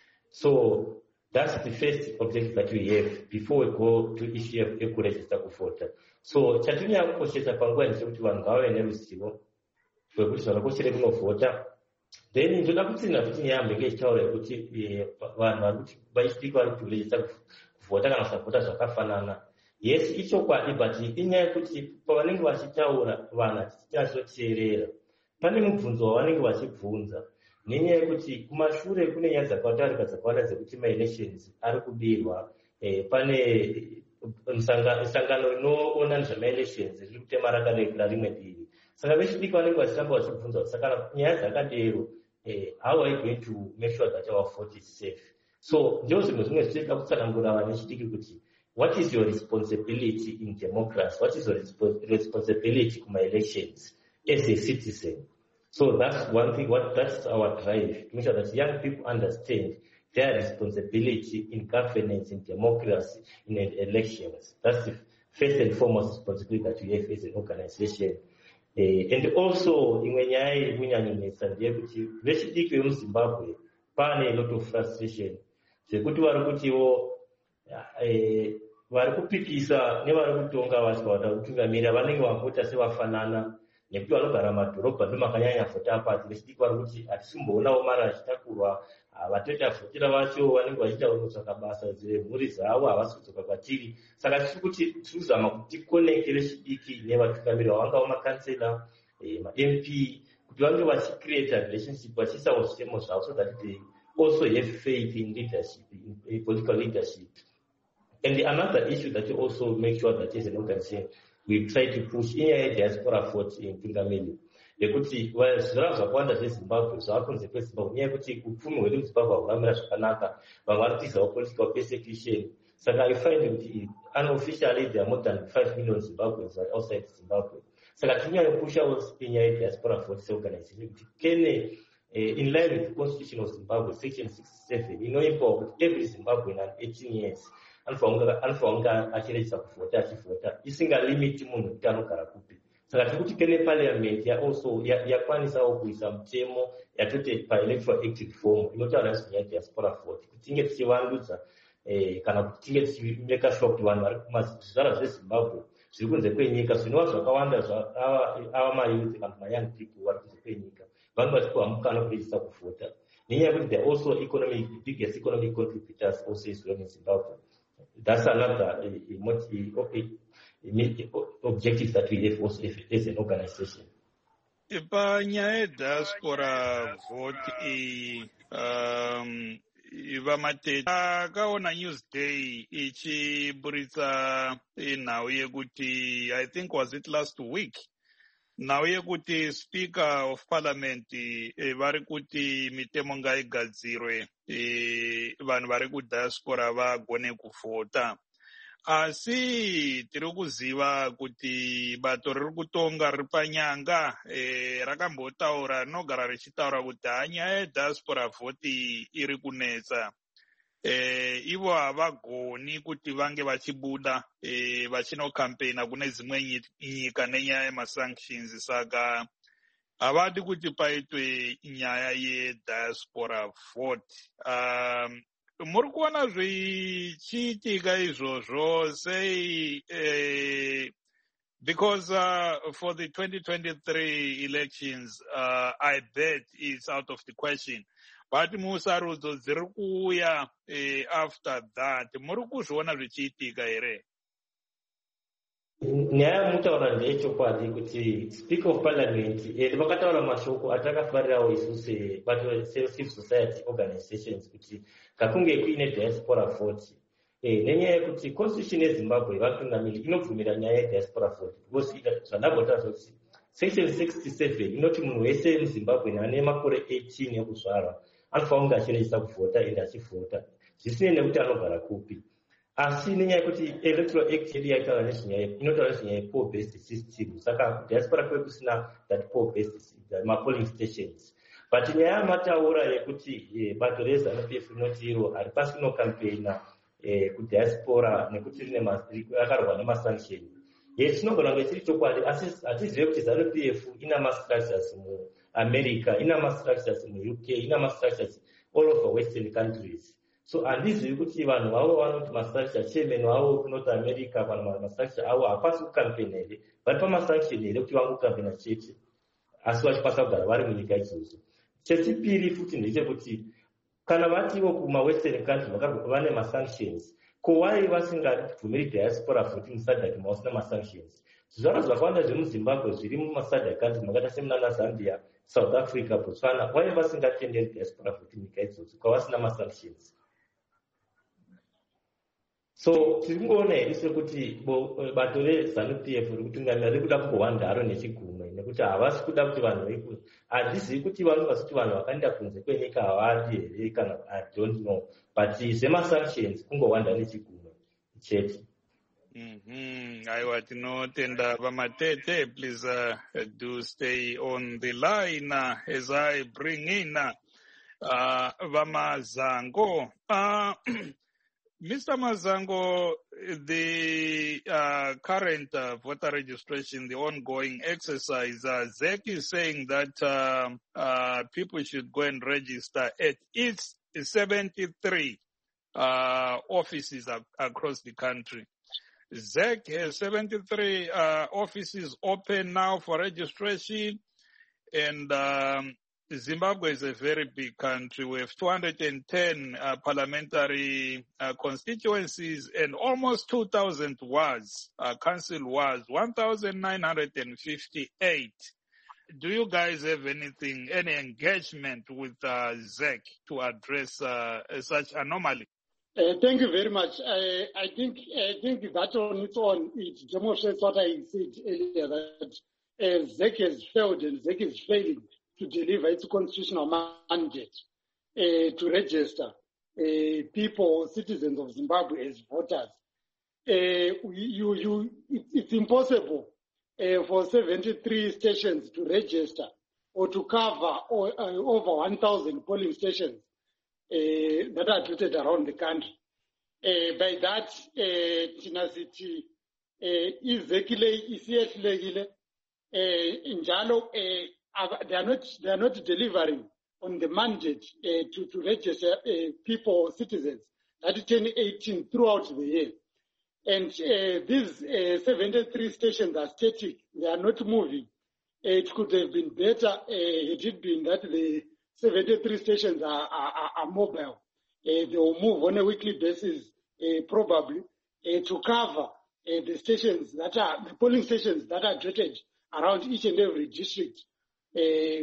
So that's the first objective that we have before we go to issue of eco-register kuvota. So chatinya kukoshesa panguva ndechekuti vanhu ngavave neruzivo rwekuti zvakakoshere kunovhota. Then ndoda kutsina kuti nyaya ngechitaura kuti vanhu vari kuti vachidiki vari kuregister kuvhota kana kusavhota zvakafanana. Yes, ichokwadi, but inyaya yekuti pavanenge vachitaura vanhu hatichazoteerera. Pane mubvunzo wavanenge vachibvunza nenyaya yekuti kumashure kune nyaya dzakatarika dzakawanda dzekuti ma-elections ari kubirwa. Pane sangano rinoona nezvama-elections riri kutema rakaregera rimwe divi. Saka vechidiki vanenge vachitamba vachibvunza kuti saka nyaya dzakadero, how are you going to make sure that our vote is safe? So ndizvo zvinhu zvimwe zvichida kutsanangura vana vechidiki kuti what is your responsibility in democracy? What is your responsibility to my elections as a citizen? So that's one thing. That's our drive to make sure that young people understand their responsibility in governance, in democracy, in elections. That's the first and foremost responsibility that we have as an organization. And also, imwe nyaya iri kunyanyonetsa ndeyekuti vechidiki vemuZimbabwe pane a lot of frustration zvekuti vari kutiwo vari kupikisa nevari kutonga vasikaada kutungamira vanenge vavhota sevafanana nekuti vanogara madhorobha ndomakanyanya vhota apati. Vechidiki vari kuti hatisimboonawo mari achitakurwa, vatoita vhotera vacho vanenge vachiita kutsvaka basa dzemhuri dzavo, havasi kudzoka kwatiri. Saka tiri kuti tirikuzama kuti tikonekte vechidiki nevatungamiri vavangava makansela, ma-MP, kuti vange vachicreata relationship vachiisawo zvitemo zvavo so that they also have faith in leadership, in political leadership. And another issue that we also make sure that as an organization we try to push in diaspora vote in Tungameli. Yekuti zvizvarwa zvakawanda zveZimbabwe zvavakunze kweZimbabwe nyaya yekuti upfumi hwedu muZimbabwe hakunamira zvakanaka, vamwe vari kutizawo political persecution. Saka I find kuti unofficially there are more than 5 million Zimbabweans outside Zimbabwe. Saka tinyanyopushawo nyaya yediaspora vote organization kuti kene in line with the constitution of Zimbabwe, section 67, inoipawo kuti every Zimbabwean at 18 years anofanira achiregisa kuvhota achivhota isingalimiti munhu kuti anogara kupi. Saka tiri kuti kene parliament also yakwanisawo kuisa mutemo yatoti paelectoral act reform inotaura nezvenyaya diaspora vote kuti tinge tichivandudza kana kuti tinge tichimeka sure kuti vanhu vari kumazvizvarwa zveZimbabwe zviri kunze kwenyika zvinova zvakawanda ava mayouth kana mayoung people vari kunze kwenyika vanhu vachipiwa mukana kuregisa kuvhota nenyaya yekuti they are also biggest economic contributors also as well in Zimbabwe. That's another objective that we have also as an organization. Panyaya diaspora vote vamatete akaona Newsday ichiburitsa nhau yekuti I think was it last week nhau yekuti Speaker of Parliament vari kuti mitemo ngaigadzirwe vanhu vari kudiaspora vagone kuvhota. Asi tiri kuziva kuti bato riri kutonga riri panyanga rakambotaura rinogara richitaura kuti nyaya yediaspora vhoti iri kunetsa. Ivo havagoni kuti vange vachibuda vachinokampena kune dzimwe nyika nenyaya yemasanctions. Saka havadi kuti paitwe nyaya yediaspora vote. Muri kuona zvichiitika izvozvo sei? Because for the 2023 elections, I bet it's out of the question. But musarudzo dziri kuuya after that, muri kuzviona zvichiitika here? Nyaya mutaura ndeyechokwadi kuti Speaker of Parliament vakataura mashoko atakafarirawo isu bato civil society organizations kuti kakunge kuine diaspora vote nenyaya yekuti constitution yeZimbabwe vatungamiri inobvumira nyaya yediaspora vote because zvandambotaura kuti section 67 inoti munhu wese muZimbabwe ane makore 18 ekuzvarwa anofanira kunge achiregisa kuvhota ende achivhota zvisinei nekuti anogara kupi. Asi nenyaya yekuti electoral act yedu yaitaura nezvenyaya inotaura nezvenyaya poll based system, saka diaspora kwedu kusina that poll based polling stations. But nyaya yamataura yekuti bato reZANU-PF rinoti iro haripasi kunokampena kudiaspora nekuti akarwa nemasanction. Yes, tinogona kunge chiri chokwadi, asi hatizive kuti ZANU-PF ina mastructures muAmerica, ina mastructures muUK, ina mastructures all over Western countries. So handizivi kuti vanhu vavo vanoti mastructure chairman wavo kuNorth America kana mastructure avo hapasi kukampeni here, vari pamasanction here kuti vangokampena chete, asi vachikwanisa kugara vari munyika idzodzo. Chechipiri futi ndechekuti kana vatiwo kumawestern countries vane masanctions, ko wai vasingabvumiri diaspora futi muSADC mausina masanctions? Zvizvarwa zvakawanda zvemuZimbabwe zviri mumaSADC countries makaita semunana Zambia, South Africa, Botswana, wai vasingatenderi diaspora futi nyika idzodzo kwavasina masanctions? So tiri kungoona here sekuti bato reZANU-PF riri kutungamira riri kuda kungohwandaro nechigumwe, nekuti havasi kuda kuti vanhu hatizivi kuti vanobva kuti vanhu vakaenda kunze kwenyika havadi here kana I don't know, but semasanctions kungohwanda nechigumwe chete. Aiwa, tinotenda vamatete. Please do stay on the line as I bring in Vamazango. Mr. Mazango, the current voter registration, the ongoing exercise, ZEC is saying that people should go and register at its 73 offices across the country. ZEC has 73 offices open now for registration, and Zimbabwe is a very big country. We have 210 parliamentary constituencies and almost 2,000 wards, council wards, 1,958. Do you guys have any engagement with ZEC to address such anomaly? Thank you very much. I think that on its own, it demonstrates what I said earlier, that ZEC has failed and ZEC is failing to deliver its constitutional mandate to register people, citizens of Zimbabwe as voters. It's impossible for 73 stations to register or to cover over 1,000 polling stations that are dotted around the country. By that, Tinasiti izekile isiyehlekile njalo they are not delivering on the mandate to register people, citizens that turn 18 throughout the year. And these 73 stations are static; they are not moving. It could have been better had it been that the 73 stations are mobile. They will move on a weekly basis, probably, to cover the stations that are the polling stations that are dotted around each and every district. Say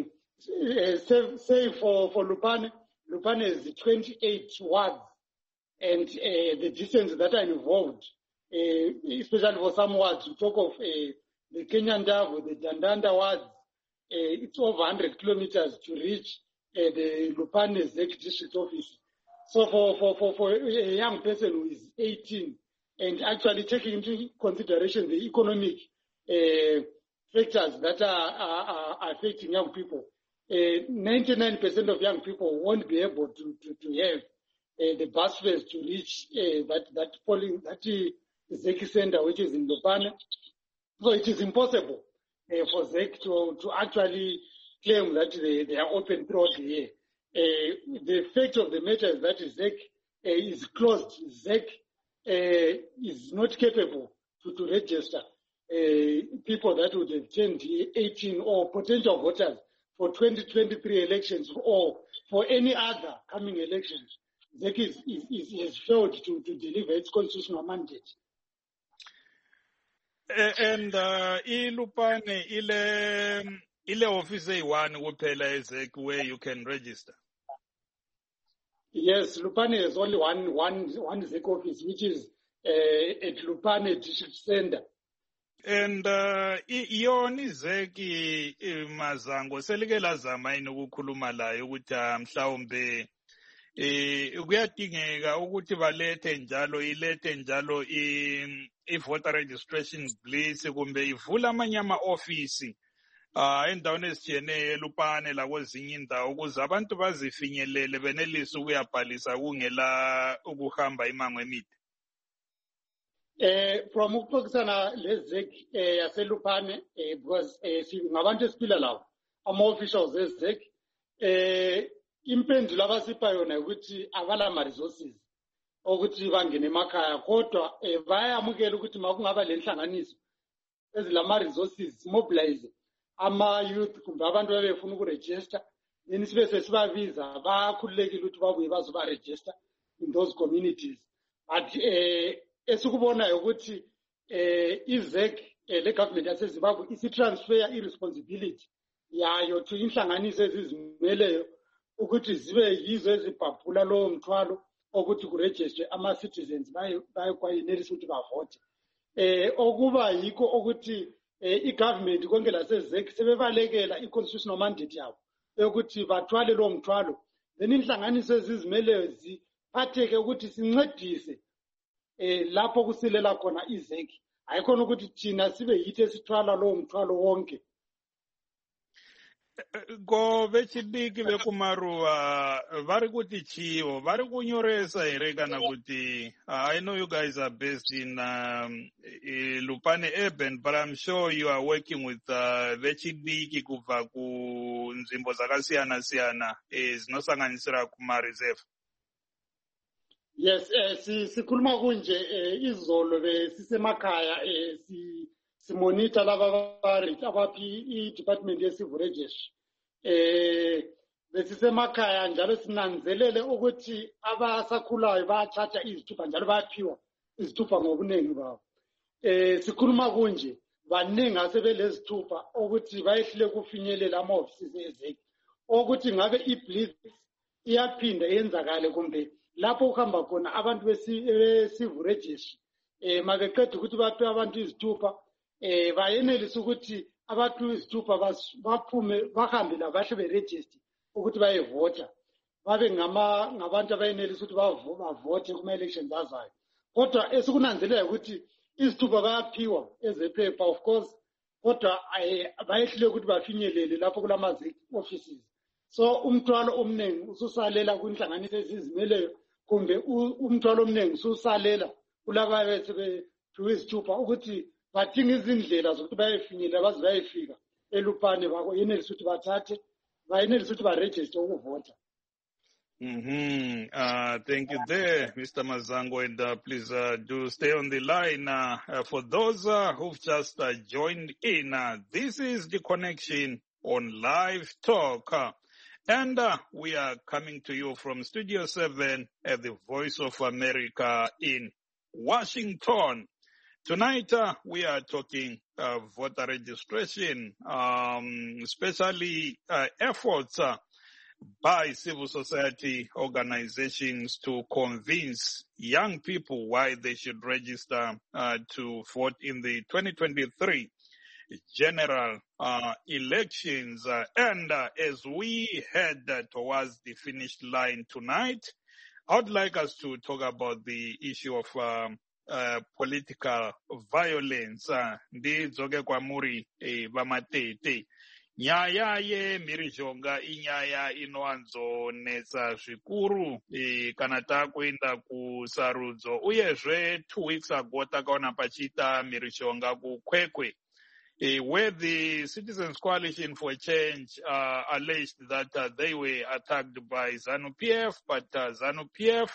for Lupane is 28 wards, and the distances that are involved, especially for some wards, we talk of the Kenyan Davu, the Dandanda wards, it's over 100 kilometers to reach the Lupane ZEC district office. So for a young person who is 18, and actually taking into consideration the economic factors that are affecting young people, 99% of young people won't be able to have the bus fares to reach that polling, that ZEC center, which is in Lupane. So it is impossible for ZEC to actually claim that they are open throughout the year. The fact of the matter is that ZEC is closed. ZEC is not capable to register people that would have turned 18 or potential voters for 2023 elections or for any other coming elections. ZEC has failed to deliver its constitutional mandate. And iLupane ile office eyi-1 kuphela eZEC where you can register. Yes, Lupane has only one ZEC office, which is at Lupane District Center. And yona iZEC Mazango selike lazama yini ukukhuluma layo ukuthi mhlawumbe kuyadingeka ukuthi ilete njalo i-voter registration blitz kumbe ivula amanye ama-ofisi endaweni ezitshiyeneyo eLupane lakwezinye indawo ukuze abantu bazifinyelele benelise ukuyabhalisa kungela ukuhamba imango emide? From ukuxoxisana leZEC yaseLupane, because ngabantu esiphila labo ama-officials eZEC, impendulo abasipha yona ukuthi abalama-resources ukuthi bangene emakhaya, kodwa bayamukela ukuthi makungaba le nhlanganiso ezilama-resources mobilize ama-youth kumbe abantu bebefuna ukurejista, then sibe sesibabiza bakhululekile ukuthi babuye bazobarejista in those communities. But esikubonayo ukuthi iZEC le government yaseZimbabwe isitransfer i-responsibility yayo to inhlanganiso ezizimeleyo ukuthi zibe yizo ezibhabhula lowo mthwalo ukuthi kurejistwe ama-citizens bayekwayenelisa ukuthi bavote. Okuba yikho ukuthi i-government konke laseZEC sebebalekela i-constitutional mandate yabo yokuthi bathwale lowo mthwalo, then inhlanganiso ezizimeleyo ziphatheke ukuthi sincedise lapho kusilela khona iZEC, ayikhona ukuthi thina sibe yithi esithwala lowo mthwalo wonke. Ko vechidiki vekumaruva vari kuti chivo vari kunyoresa here kana kuti I know you guys are based in Lupane urban, but I'm sure you are working with vechidiki kubva kunzvimbo dzakasiyana siyana dzinosanganisira kuma-reserve. Yes, sikhuluma kunje izolo besisemakhaya simonita laba abaphi i-department ye-civil registry. Besisemakhaya njalo sinanzelele ukuthi abasakhulayo bayatshatsha izithupha njalo bayaphiwa izithupha ngobuningi babo. Sikhuluma kunje baningi asebelezithupha ukuthi bayehlile kufinyelela ama-offices eZEC, ukuthi ngabe i-blitz iyaphinda yenzakale kumbe lapho kuhamba khona abantu be-civil registry makeqeda ukuthi baphe abantu izithupha bayenelisa ukuthi abantu izithupha baphume bahambe labahle beregister ukuthi bayevota babe ngabantu abayenelisa ukuthi bavote kuma-elections azayo. Kodwa esikunanzelela ukuthi izithupha bayaphiwa ezephepha of course, kodwa bayehlile ukuthi bafinyelele lapho kulama-ZEC offices. So umthwalo omningi ususalela kwinhlanganiso ezizimeleyo kumbe umthwalo omningi ususalela kulaba sebephiwe izithupha ukuthi badinga izindlela zokuthi bayefinyelela baze bayefika eLupane bayenelisa ukuthi bathathe bayenelisa ukuthi barejiste ukuvota. Thank you there, Mr. Mazango, and please do stay on the line. For those who've just joined in, this is The Connection on Live Talk. And we are coming to you from Studio 7 at the Voice of America in Washington. Tonight, we are talking voter registration, especially efforts by civil society organizations to convince young people why they should register to vote in the 2023 general elections. And as we head towards the finish line tonight, I would like us to talk about the issue of political violence. Ndidzoke kwamuri vamatete. Nyaya yeMhirizhonga inyaya inowanzonetsa zvikuru kana takuenda kusarudzo. Uyezve 2 weeks ago takaona pachiita Mhirizhonga kuKwekwe, where the Citizens Coalition for Change alleged that they were attacked by ZANU-PF, but ZANU-PF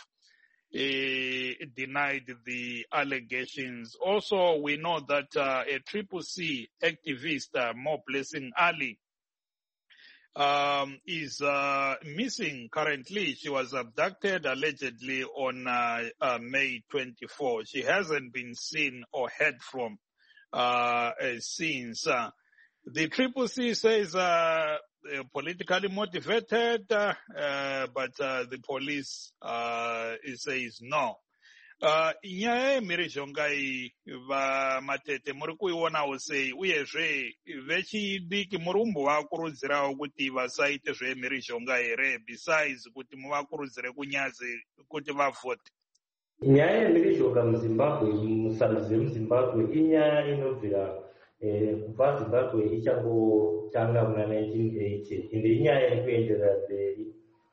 denied the allegations. Also, we know that a CCC activist, Mo Blessing Ali, is missing currently. She was abducted allegedly on May 24. She hasn't been seen or heard from since. The CCC says politically motivated, but the police says no. Inyaya yeMhirizhonga vamatete muri kuionawo sei, uyezve vechidiki muri kumbovakurudzirawo kuti vasaite zveMhirizhonga here, besides kuti muvakurudzire kunyazi kuti vavote? Nyaya yeMhirizhonga muZimbabwe, musarudzo yemuZimbabwe inyaya inobvira kubva Zimbabwe ichangotanga muna 1980 ende inyaya yekuenderera mberi.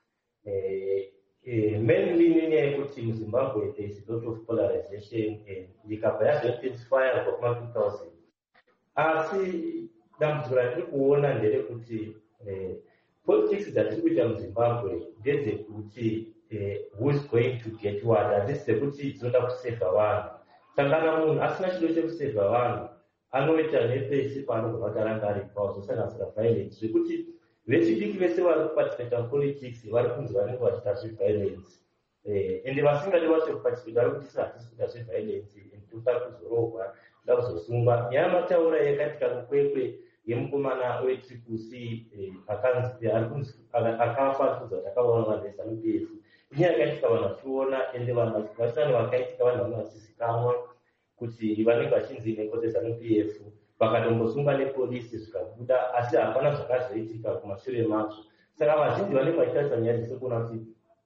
Mainly nenyaya yekuti muZimbabwe there is a lot of polarization ikabva yazointensifya kubva kuma-2000. Asi dambudziko ratiri kuona nderekuti politics dzatiri kuita muZimbabwe ndedzekuti who is going to get what, hadzisi dzekuti dzinoda kusevha vanhu. Kana munhu asina chido chekusevha vanhu anoita nepese paanobva pakaranga ari pawo zosanganisira violence, zvekuti vechidiki vese vari kuparticipata mupolitics vari kunzi vanenge vachiita zveviolence, ende vasingadi vacho kuparticipata vari kuti hatisi kuita zveviolence toda kuzorohwa, toda kuzosungwa. Nyaya mataura yakaitika mukwekwe yemukomana weTriple-C akafa kunzi kuti akaonwa neZANU-PF, inyaya yakaitika vanhu vachiona, ende vanhu vachitani vakaitika vanhu vanenge vachizikamwa kuti vanenge vachinzi neko dzeZANU-PF vakatombosungwa nepolisi zvikabuda, asi hapana zvakazoitika kumashure mazvo. Saka vazhinji vanenge vachitarisa nyaya dzekuona kuti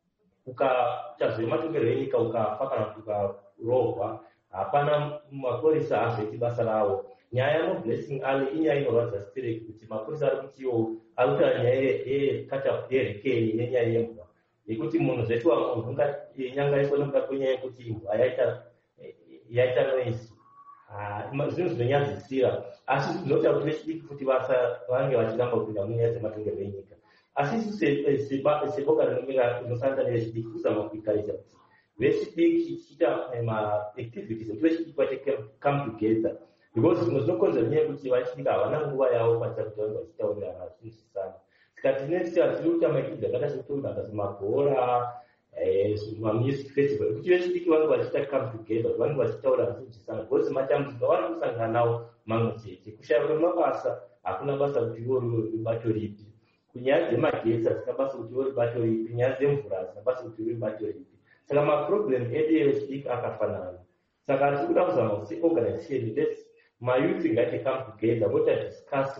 ukaita zvematongerwo enyika ukafa kana kuti ukarohwa, hapana mapolisa hazoiti basa ravo. Nyaya yaMoblessing Ali inyaya inorwadza sitireki kuti mapolisa ari kutiwo ari kutaura nyaya yerekeni nenyaya yembwa, yekuti munhu zvetiwa munhu unganyangaiswa nekuda kwenyaya yekuti imbwa yaita noise. Zvinhu zvinonyadzisira, asi zvinoita kuti vechidiki kuti vange vachiramba kupinda munyaya dzematongerwo enyika. Asi isu seboka rinosangana nevechidiki kuzama kuitaridza kuti vechidiki tichiita maactivities ekuti vechidiki vate come together, because zvimwe zvinokonzera nyaya yekuti vechidiki havana nguva yavo kwanisa kuti vange vachitaurirana zvinhu. Saka tiri kuita maactivities akaita sekutombaka semabhora, music festival, ekuti vechidiki vange vachiita come together, vange vachitaura zvinhu, because matambudziko avari kusangana nawo mamwe chete. Kushaya kwemabasa, hakuna basa kuti ivo ribato ripi. Kunyaya dzemagetsi hadzina basa kuti ivo ribato ripi. Nyaya dzemvura hadzina basa kuti ivo ribato ripi. Saka maproblem edu evechidiki akafanana. Saka tiri kuda kuzama kuti organization, mayouth ngati come together, vota discuss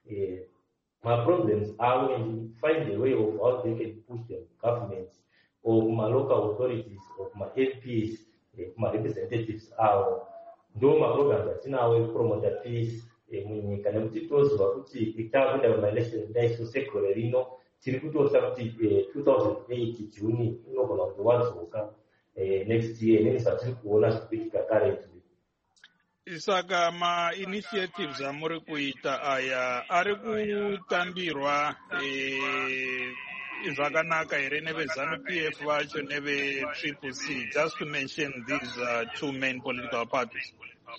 problems avo and find a way of how they can push the governments or local authorities or MPs, representatives avo. Ndo maprograms atinawo ekupromota peace munyika, nekuti tozwa kuti takuenda kumaelection daiso sekore rino tiri kutosa kuti 2008 June inogona kuti wadzoka next year, nemisatiri kuona zvikuitika currently. Saka ma-initiatives amuri kuita aya ari kutambirwa zvakanaka here neveZANU-PF vacho neveTriple-C, just to mention these two main political parties?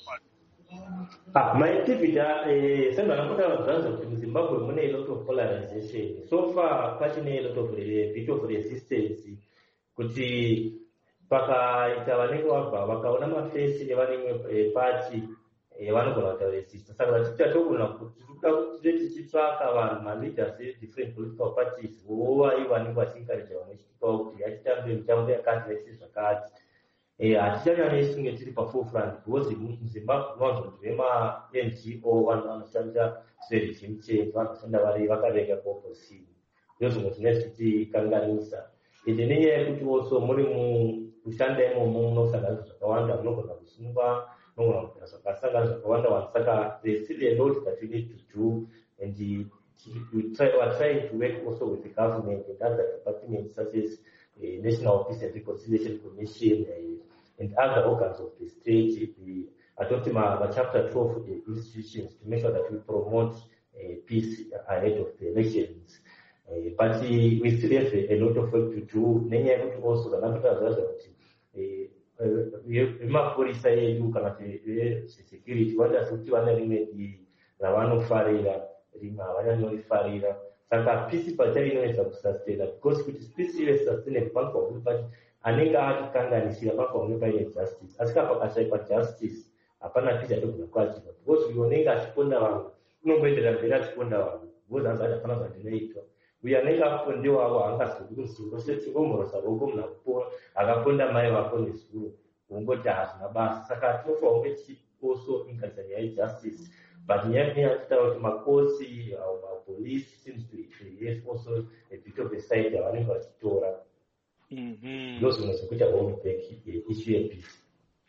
Maactivity sendvanapota vazvanza kuti muZimbabwe mune a lot of polarization. So far pachine a lot of bit of resistance kuti pakaita vanenge vabva vakaona mafesi evanenge pati vanogona kutaresisa. Saka vachiita togona kuti tirikuda tichitsvaka vanhu maleaders edifferent political parties vova ivo vanenge vachinkareja vamwe chitikawo kuti yachitambe mitambo yakati yaisi zvakati. Hatichanyanya kunge tiri paforefront, because muZimbabwe vanonzwa kuti vema-NGO vanhu vanoshandisa zveregime change, vanoshanda vari vakarenga kuopposition. Ndozvimwe zvine zvichitikanganisa. Ende nenyaya yekuti also muri kushanda imomo munosangana zvakawanda, munogona kusungwa, munogona kuita zvakasangana zvakawanda. Saka there's still a lot that we need to do, and we're trying to work also with the government and other departments such as National Peace and Reconciliation Commission and other organs of the state. We adopted my chapter 12 institutions to make sure that we promote peace ahead of the elections. But we still have a lot of work to do. Nenyaya kuti also vanapota kuti vemapolisa edu kana kuti security vada kuti vane rimwe dii ravanofarira, rimwe havanyanyorifarira. Saka peace pachayo inoedza kusustain, because kuti peace ive sustainable panofanirwa kuti pati anenge atikanganisira panofanirwa paine justice. Asi kana pakashaipa justice hapana peace atogona kuachiva, because uyo unenge achiponda vanhu unongoenderera mberi achiponda vanhu, because hazati hapana zvandinoitwa. Uyo anenge apondewawo haangazodi kuzuro setingomhorosa ruoko munhu akupora akaponda mai vako nezuro, ungoti hazvina basa. Saka tinofanirwa kunge tichialso ingadza nyaya yejustice. But nyaya yatitaura kuti makosi au mapolice seems to have also a bit of a side yavanenge vachitora. Ndozvimwe zvekuita hold back issue yepeace.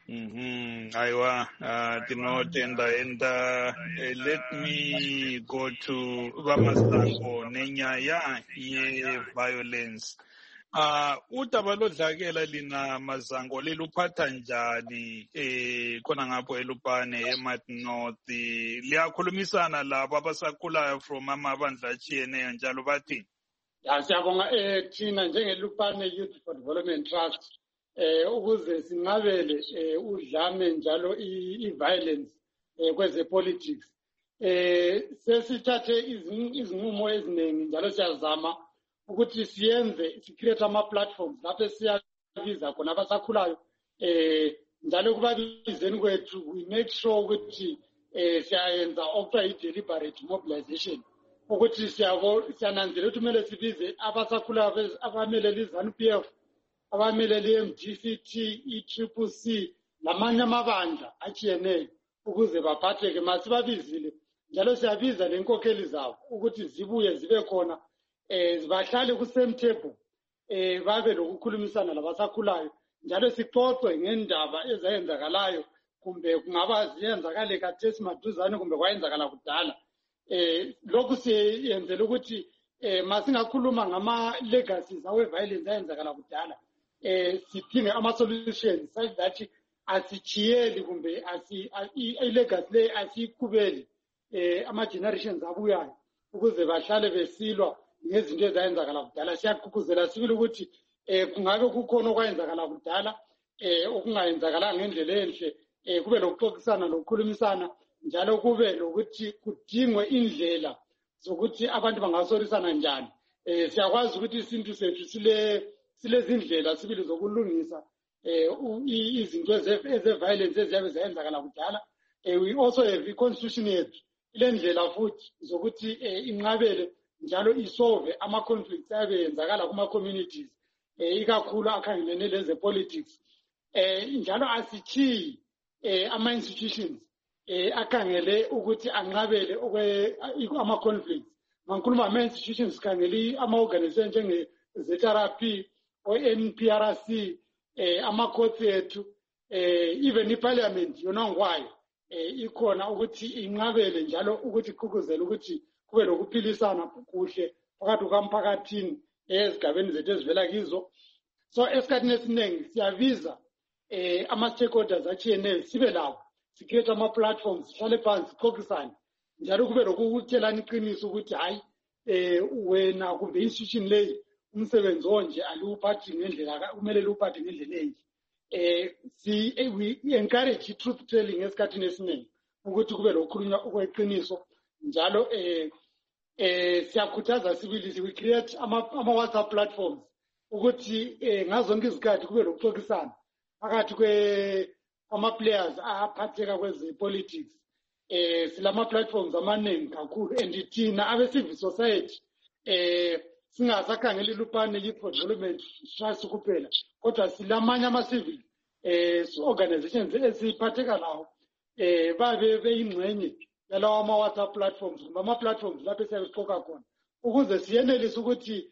Aiwa, tinotenda, and let me go to Vamasango nenyaya ye-violence. Udaba lodlakela lina Mazango liluphatha njani khona ngapho eLupane eMartin North, liyakhulumisana labo abasakhulayo from amabandla atshiyeneyo njalo bathi? Siyabonga thina njengeLupane Youth for Development Trust ukuze sinqabele udlame njalo i-violence kweze-politics. Sesithathe izinqumo eziningi njalo siyazama ukuthi sicreate ama-platforms lapho siyabiza khona abasakhulayo njalo kubabizeni kwethu we make sure ukuthi siyayenza okuthiwa i-deliberate mobilization ukuthi siyananzela ukuthi kumele sibize abasakhulayo abamelele i-ZANU-PF, abamelele i-MDCT, i-CCC lamanye amabandla atshiyeneyo ukuze baphatheke. Masibabizile njalo siyabiza lenkokheli zabo ukuthi zibuye zibe khona bahlale ku-same table babe lokukhulumisana labasakhulayo njalo sixoxe ngendaba ezayenzakalayo kumbe kungaba ziyenzakale khathesi maduzane kumbe kwayenzakala kudala. Lokhu siyenzela ukuthi masingakhuluma ngama-legacies awe-violence ayenzakala kudala sidinge ama-solutions such that asichiyeli kumbe i-legacy le asiyiqhubeli ama-generations abuyayo ukuze bahlale besilwa ngezinto ezayenzakala kudala. Siyagqugquzela sibili ukuthi kungabe kukhona okwayenzakala kudala okungayenzakalanga ngendlela enhle kube lokuxoxisana lokukhulumisana njalo kube lokuthi kudingwe indlela zokuthi abantu bangasolisana njani. Siyakwazi ukuthi isintu sethu silezindlela sibili zokulungisa izinto eze-violence eziyabe zayenzakala kudala. We also have i-constitution yethu ile ndlela futhi zokuthi inqabele njalo isolve ama-conflicts ayabe yenzakala kuma-communities ikakhulu akhangelene leze-politics. Njalo asichiyi ama-institutions akhangele ukuthi anqabele ama-conflicts. Mangikhuluma ama-institutions sikhangele ama-organization njenge-ZRP, o-NPRC, ama-courts ethu, even i-parliament yona ngwayo ikhona ukuthi inqabele njalo ukuthi iqhuquzele ukuthi kube lokuphilisana kuhle phakathi kukamphakathini ezigabeni zethu ezivela kizo. So esikhathini esiningi siyabiza ama-stakeholders atshiyeneyo sibe labo sicreate ama-platforms sihlale phansi sixoxisane njalo kube lokutshelana iqiniso ukuthi hayi wena kumbe institution leyi umsebenzi onje aliwuphathi ngendlela kumele liwuphathe ngendlela enje. We encourage i-truth telling esikhathini esiningi ukuthi kube lokukhulunywa okweqiniso njalo siyakhuthaza sibili we create ama-WhatsApp platforms ukuthi ngazonke izikhathi kube lokuxoxisana phakathi ama-players aphatheka kweze-politics. Silama-platforms amaningi kakhulu and thina abe-civil society singasakhangela iLupane Youth for Development Trust kuphela kodwa silamanye ama-civil organizations esiphatheka lawo babe beyingxenye yalawo ama-WhatsApp platforms kumbe ama-platforms lapho esiyazixoxa khona ukuze siyenelise ukuthi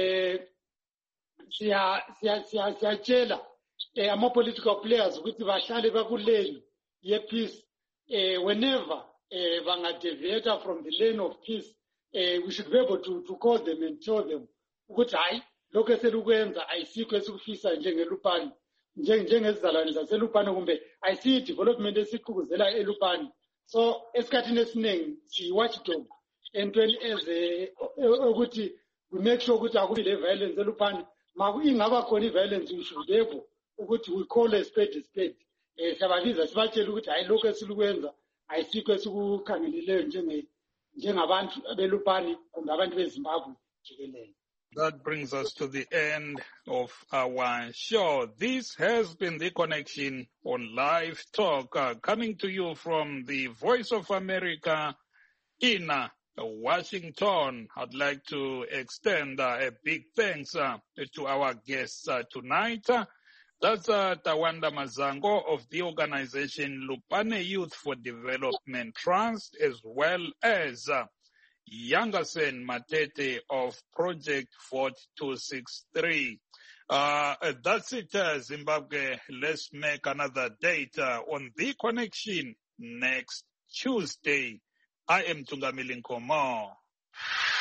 siyatshela ama-political players ukuthi bahlale bakulane ye-peace. Whenever bangadeviate from the lane of peace, we should be able to call them and tell them ukuthi hayi lokho eselukwenza ayisikho esikufisa njengeLupane njengezizalwane zaseLupane kumbe ayisiyi development esiqhubuzela eLupane. So esikhathini esiningi si-watchdog entweni ukuthi we make sure ukuthi akubi le-violence eLupane. Ingaba khona i-violence we should be able ukuthi we call a spade a spade. Siyababiza sibatshela ukuthi hayi lokho esilukwenza ayisikho esikukhangeleleyo njengabantu beLupane kumbe abantu beZimbabwe jikelele. That brings us to the end of our show. This has been The Connection on Live Talk, coming to you from the Voice of America in Washington. I'd like to extend a big thanks to our guests tonight. That's Tawanda Mazango of the organization Lupane Youth for Development Trust, as well as Yangasen Matete of Project 4263. That's it, Zimbabwe. Let's make another date on The Connection next Tuesday. I am Tungamili Nkomo.